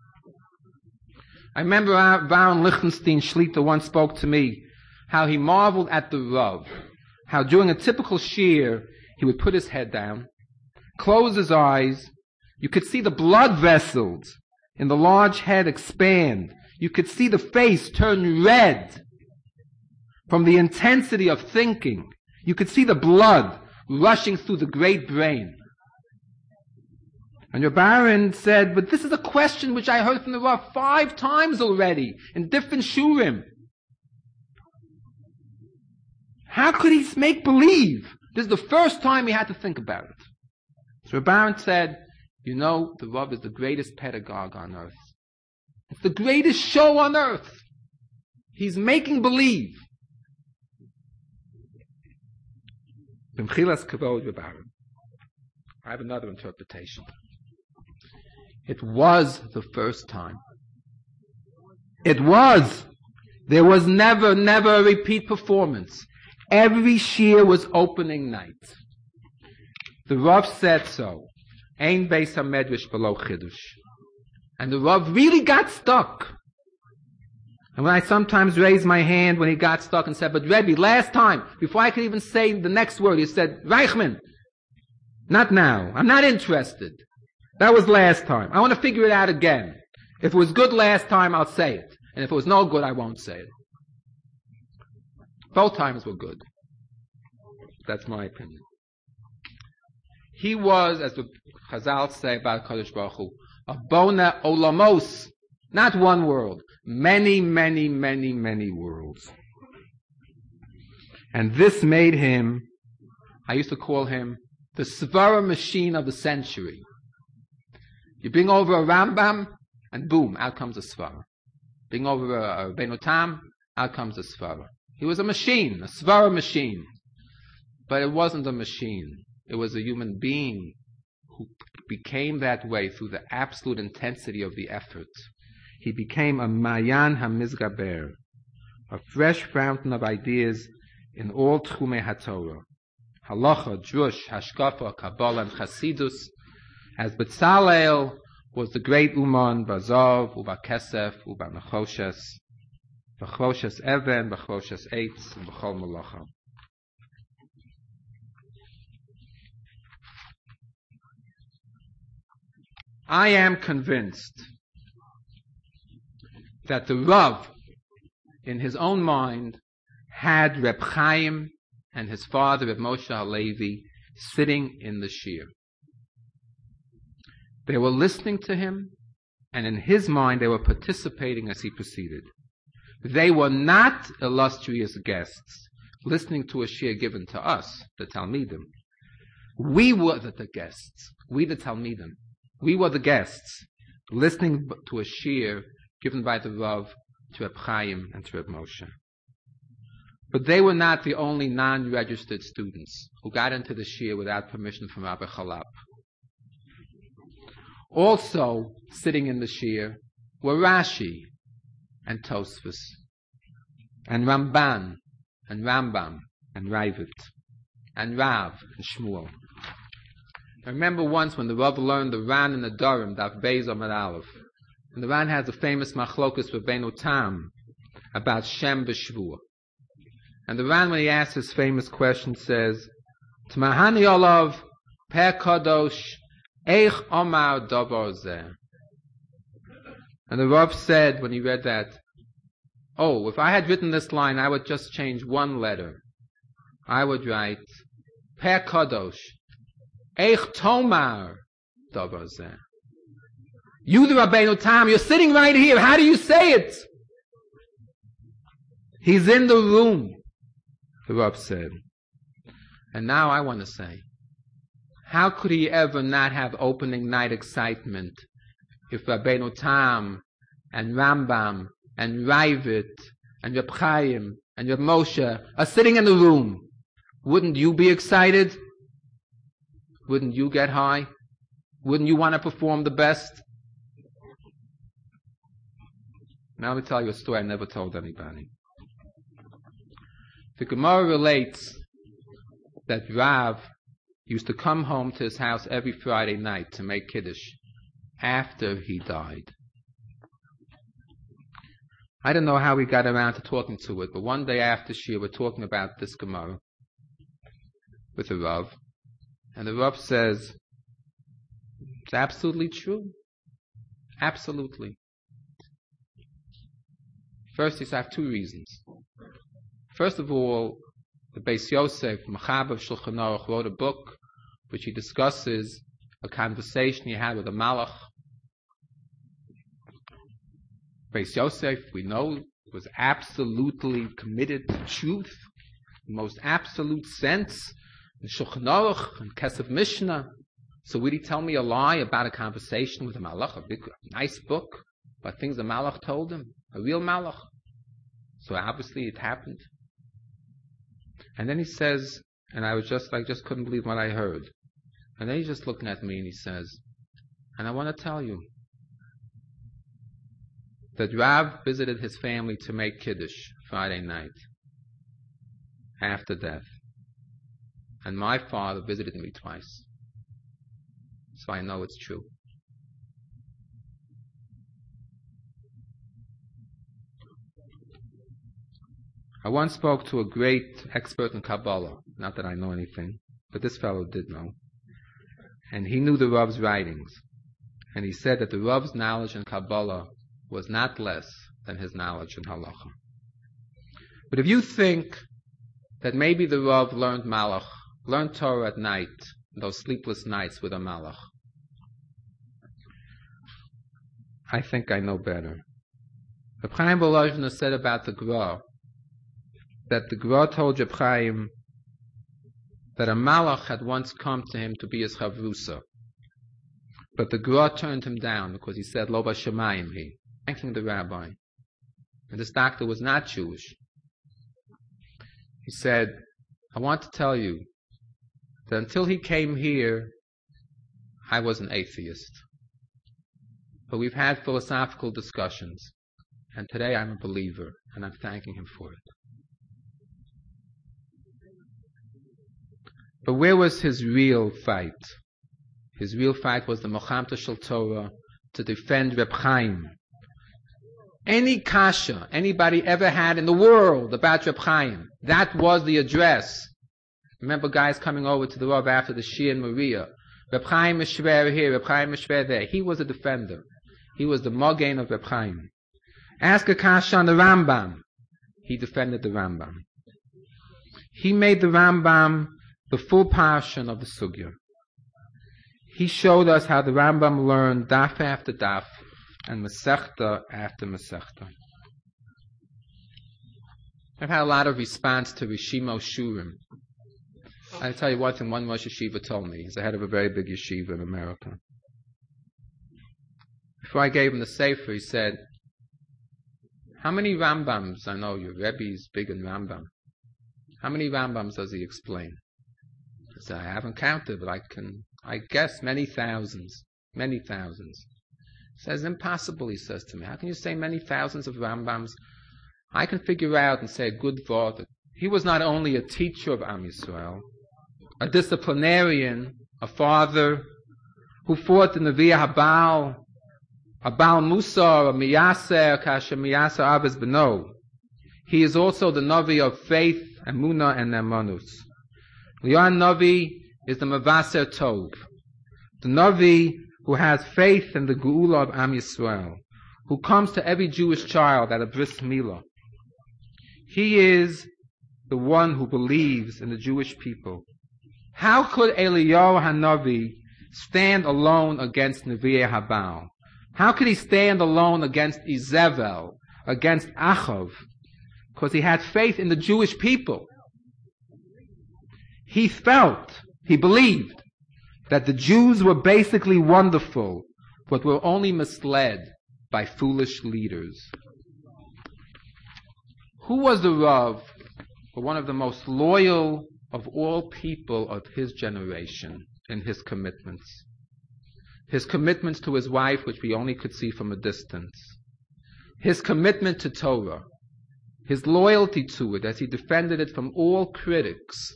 I remember Baron Lichtenstein Shlita once spoke to me how he marveled at the Rav, how during a typical shiur he would put his head down, close his eyes, you could see the blood vessels in the large head expand, you could see the face turn red from the intensity of thinking, you could see the blood rushing through the great brain. And your Baron said, but this is a question which I heard from the Rav 5 times already in different shurim. How could he make believe? This is the first time he had to think about it. So Reb Aaron said, you know, the Rav is the greatest pedagogue on earth. It's the greatest show on earth. He's making believe. B'mchilas kavod Reb Aaron. I have another interpretation. It was the first time. It was. There was never a repeat performance. Every shir was opening night. The Rav said so. Ein beis hamedrash below chidush. And the Rav really got stuck. And when I sometimes raised my hand when he got stuck and said, but Rebbe, last time, before I could even say the next word, he said, Reichman, not now. I'm not interested. That was last time. I want to figure it out again. If it was good last time, I'll say it. And if it was no good, I won't say it. Both times were good. That's my opinion. He was, as the Chazal say about Kadosh Baruch Hu, a bona olamos, not one world, many worlds. And this made him, I used to call him, the Svara machine of the century. You bring over a Rambam, and boom, out comes a Svara. Bring over a Rabbeinu Tam, out comes a Svara. He was a machine, a Svara machine. But it wasn't a machine. It was a human being who became that way through the absolute intensity of the effort. He became a Mayan HaMizgaber, a fresh fountain of ideas in all Tchumei HaTorah. Halacha, Drush, Hashkafa, Kabbalah, and Chasidus, as Betzalel was the great Uman, Bazov, Uba Kesef, Uba Mechoshes, Bechoshes Even, Bechoshes Eitz, and Bechol Malacha. I am convinced that the Rav, in his own mind, had Reb Chaim and his father, Reb Moshe Halevi, sitting in the shir. They were listening to him, and in his mind they were participating as he proceeded. They were not illustrious guests, listening to a shir given to us, the Talmidim. We were the guests, we the Talmidim. We were the guests, listening to a shir given by the Rav to Reb Chaim and to Reb Moshe. But they were not the only non-registered students who got into the shir without permission from Rabbi Chalap. Also sitting in the shir were Rashi and Tosfos and Ramban and Rambam and Ravid and Rav and Shmuel. I remember once when the Rav learned the Ran and the Durham, Daf Beis Amud Aleph, and the Ran has a famous machlokus with Rabbeinu Tam about Shem b'Shvuah. And the Ran, when he asks his famous question, says, T'mahani olav per kadosh eich omar davar zeh. And the Rav said, when he read that, oh, if I had written this line, I would just change one letter. I would write, per kadosh eich tomar davar zeh. You, the Rabbeinu Tam, you're sitting right here. How do you say it? He's in the room, the Rav said. And now I want to say, how could he ever not have opening night excitement if Rabbeinu Tam and Rambam and Ravid and Reb Chaim and Reb Moshe are sitting in the room? Wouldn't you be excited? Wouldn't you get high? Wouldn't you want to perform the best? Now let me tell you a story I never told anybody. The Gemara relates that Rav used to come home to his house every Friday night to make Kiddush after he died. I don't know how we got around to talking to it, but one day after Shir, we're talking about this Gemara with the Rav, and the Rav says, it's absolutely true. Absolutely. First, he said, I have two reasons. First of all, the Beis Yosef, Mechaber of Shulchan Aruch, wrote a book which he discusses a conversation he had with a Malach. Beis Yosef, we know, was absolutely committed to truth. the most absolute sense, in Shulchan Aruch and Kesef Mishnah. So would he tell me a lie about a conversation with a malach, a big, nice book, about things the malach told him, a real malach? So obviously it happened. And then he says, and I was just couldn't believe what I heard. And then he's just looking at me and he says, and I want to tell you that Rav visited his family to make Kiddush Friday night after death. And my father visited me twice. So I know it's true. I once spoke to a great expert in Kabbalah. Not that I know anything, but this fellow did know. And he knew the Rav's writings. And he said that the Rav's knowledge in Kabbalah was not less than his knowledge in Halacha. But if you think that maybe the Rav learned Torah at night, those sleepless nights with a malach, I think I know better. Reb Chaim Volozhiner said about the Gra, that the Gra told Reb Chaim that a malach had once come to him to be his chavrusa. But the Gra turned him down because he said, Lo b'shamayim he, thanking the rabbi. And this doctor was not Jewish. He said, I want to tell you that until he came here, I was an atheist. But we've had philosophical discussions, and today I'm a believer, and I'm thanking him for it. But where was his real fight? His real fight was the Mochamta Shel Torah to defend Reb Chaim. Any kasha anybody ever had in the world about Reb Chaim, that was the address. Remember guys coming over to the Rav after the Shia and Maria. Reb Chaim is shver here, Reb Chaim is shver there. He was a defender. He was the Mogain of Reb Chaim. Ask a kasha on the Rambam. He defended the Rambam. He made the Rambam the full portion of the Sugya. He showed us how the Rambam learned daf after daf and Masechta after Masechta. I've had a lot of response to Rishimo Shurim. I'll tell you one thing one Rosh Yeshiva told me. He's the head of a very big yeshiva in America. Before I gave him the Sefer, he said, how many Rambams, I know your Rebbe's big in Rambam, how many Rambams does he explain? I said, I haven't counted, but I guess many thousands. He says, impossible, he says to me. How can you say many thousands of Rambams? I can figure out and say a good thought that he was not only a teacher of Am Yisrael, a disciplinarian, a father who fought the Nevi'ah Habal, a Baal Musar, a Miyaser, Kasha Miyaser Abbas Beno. He is also the Navi of faith, Emunah, and Emunus. Lion Navi is the Mavaser Tov, the Navi who has faith in the Geula of Am Yisrael, who comes to every Jewish child at a bris milah. He is the one who believes in the Jewish people. How could Eliyahu Hanavi stand alone against Nevi'eh Habal? How could he stand alone against Izebel, against Achav? Because he had faith in the Jewish people. He believed that the Jews were basically wonderful, but were only misled by foolish leaders. Who was the Rav, or one of the most loyal of all people of his generation in his commitments? His commitments to his wife, which we only could see from a distance. His commitment to Torah. His loyalty to it as he defended it from all critics.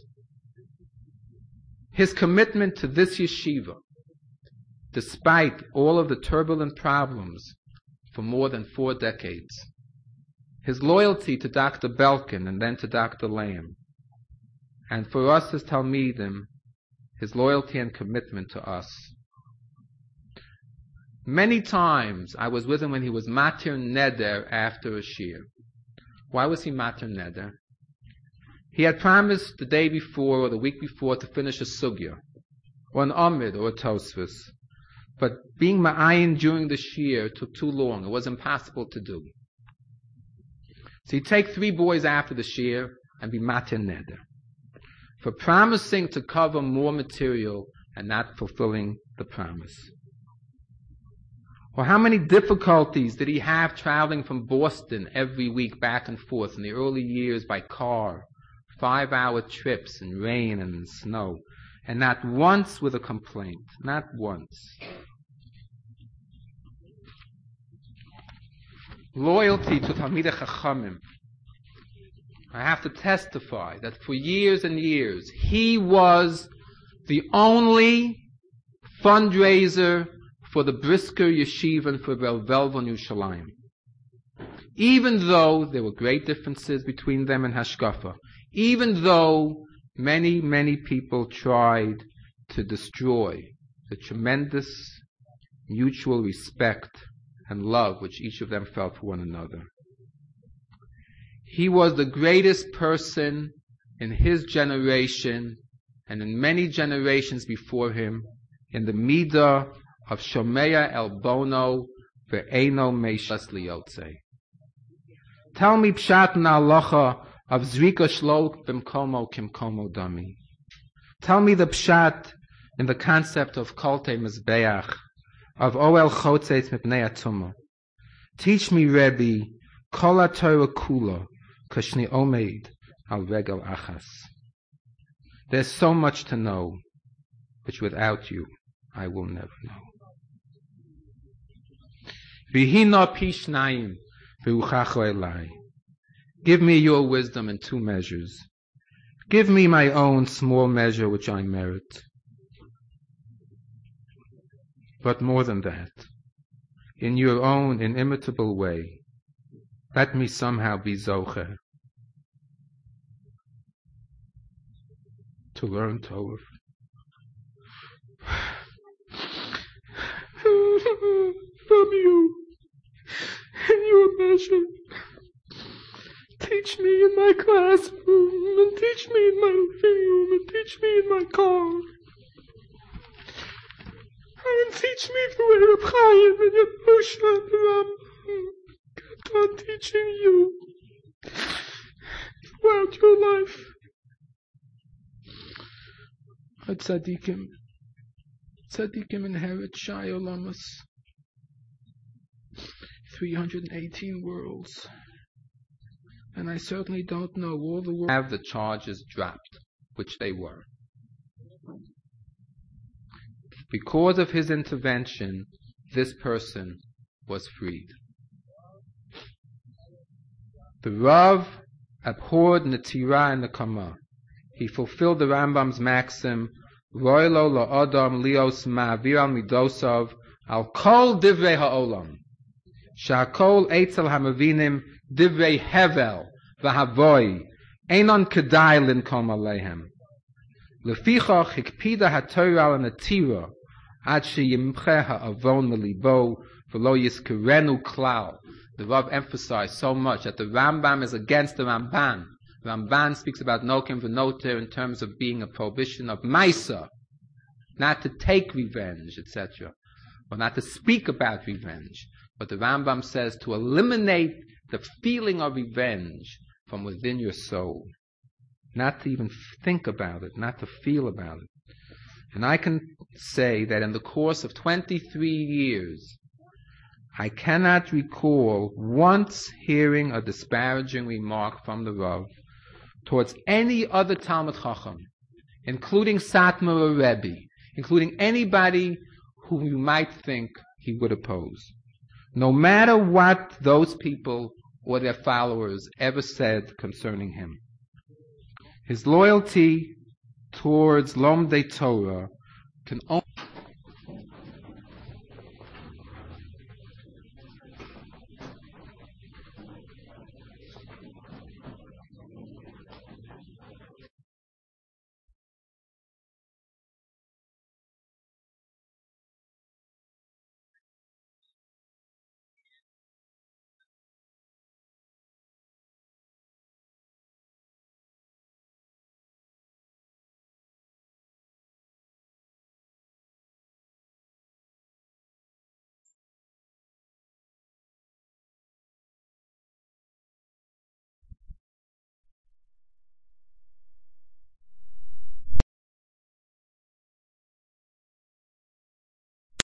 His commitment to this yeshiva, despite all of the turbulent problems for more than 4 decades. His loyalty to Dr. Belkin and then to Dr. Lamb. And for us as Talmidim, his loyalty and commitment to us. Many times I was with him when he was Matir Neder after a shir. Why was he Matir Neder? He had promised the day before or the week before to finish a sugya, or an amid, or a tosfos. But being ma'ayin during the shir took too long. It was impossible to do. So he'd take 3 boys after the shir, and be matir neder. For promising to cover more material and not fulfilling the promise. Or how many difficulties did he have traveling from Boston every week back and forth in the early years by car, 5-hour trips in rain and in snow, and not once with a complaint, not once. Loyalty to Talmidei Chachamim. I have to testify that for years and years, he was the only fundraiser for the Brisker Yeshiva and for Velvel Yerushalayim. Even though there were great differences between them and Hashkafa, even though many, many people tried to destroy the tremendous mutual respect and love which each of them felt for one another. He was the greatest person in his generation and in many generations before him in the midah of Shomea El Bono ve'eno meishas liyotze. Tell me pshat na'alocha of Zrika Shlok b'mkomo kimkomo dami. Tell me the pshat in the concept of Kolte Mizbeach, of Oel Chotzetz Mipnei Atumah. Teach me, Rebbe, Kol HaTorah Kula, Kashni Omeid Al Regel Achas. There's so much to know, which without you, I will never know. V'hina pishnayim v'uchacho elai. Give me your wisdom in 2 measures. Give me my own small measure which I merit. But more than that, in your own inimitable way, let me somehow be zocher to learn Torah. From you, in your measure, teach me in my classroom, and teach me in my living room, and teach me in my car. And teach me the way of Chaim and Yedusha and Rambam kept on teaching you throughout your life. A tzaddikim inherit Shai Olamas, 318 worlds. And I certainly don't know all the worlds have the charges dropped, which they were. Because of his intervention, this person was freed. The Rav abhorred Netira and Nekama. He fulfilled the Rambam's maxim, Roilo la'adam lios ma'avir al midosav al kol divrei ha'olam. Sha'kol eitzel ha'mavinim divrei hevel v'havoi einon kedai linkom aleihem. Lefichach hikpida ha'torah al Netira ad sheyimche ha'avon melibo v'lo yizkerenu klal. The Rav emphasized so much that the Rambam is against the Ramban. The Ramban speaks about nokim v'noter in terms of being a prohibition of maisa, not to take revenge, etc., or not to speak about revenge. But the Rambam says to eliminate the feeling of revenge from within your soul, not to even think about it, not to feel about it. And I can say that in the course of 23 years, I cannot recall once hearing a disparaging remark from the Rav towards any other Talmud Chacham, including Satmar Rebbe, including anybody whom you might think he would oppose. No matter what those people or their followers ever said concerning him. His loyalty towards Lomdei Torah can only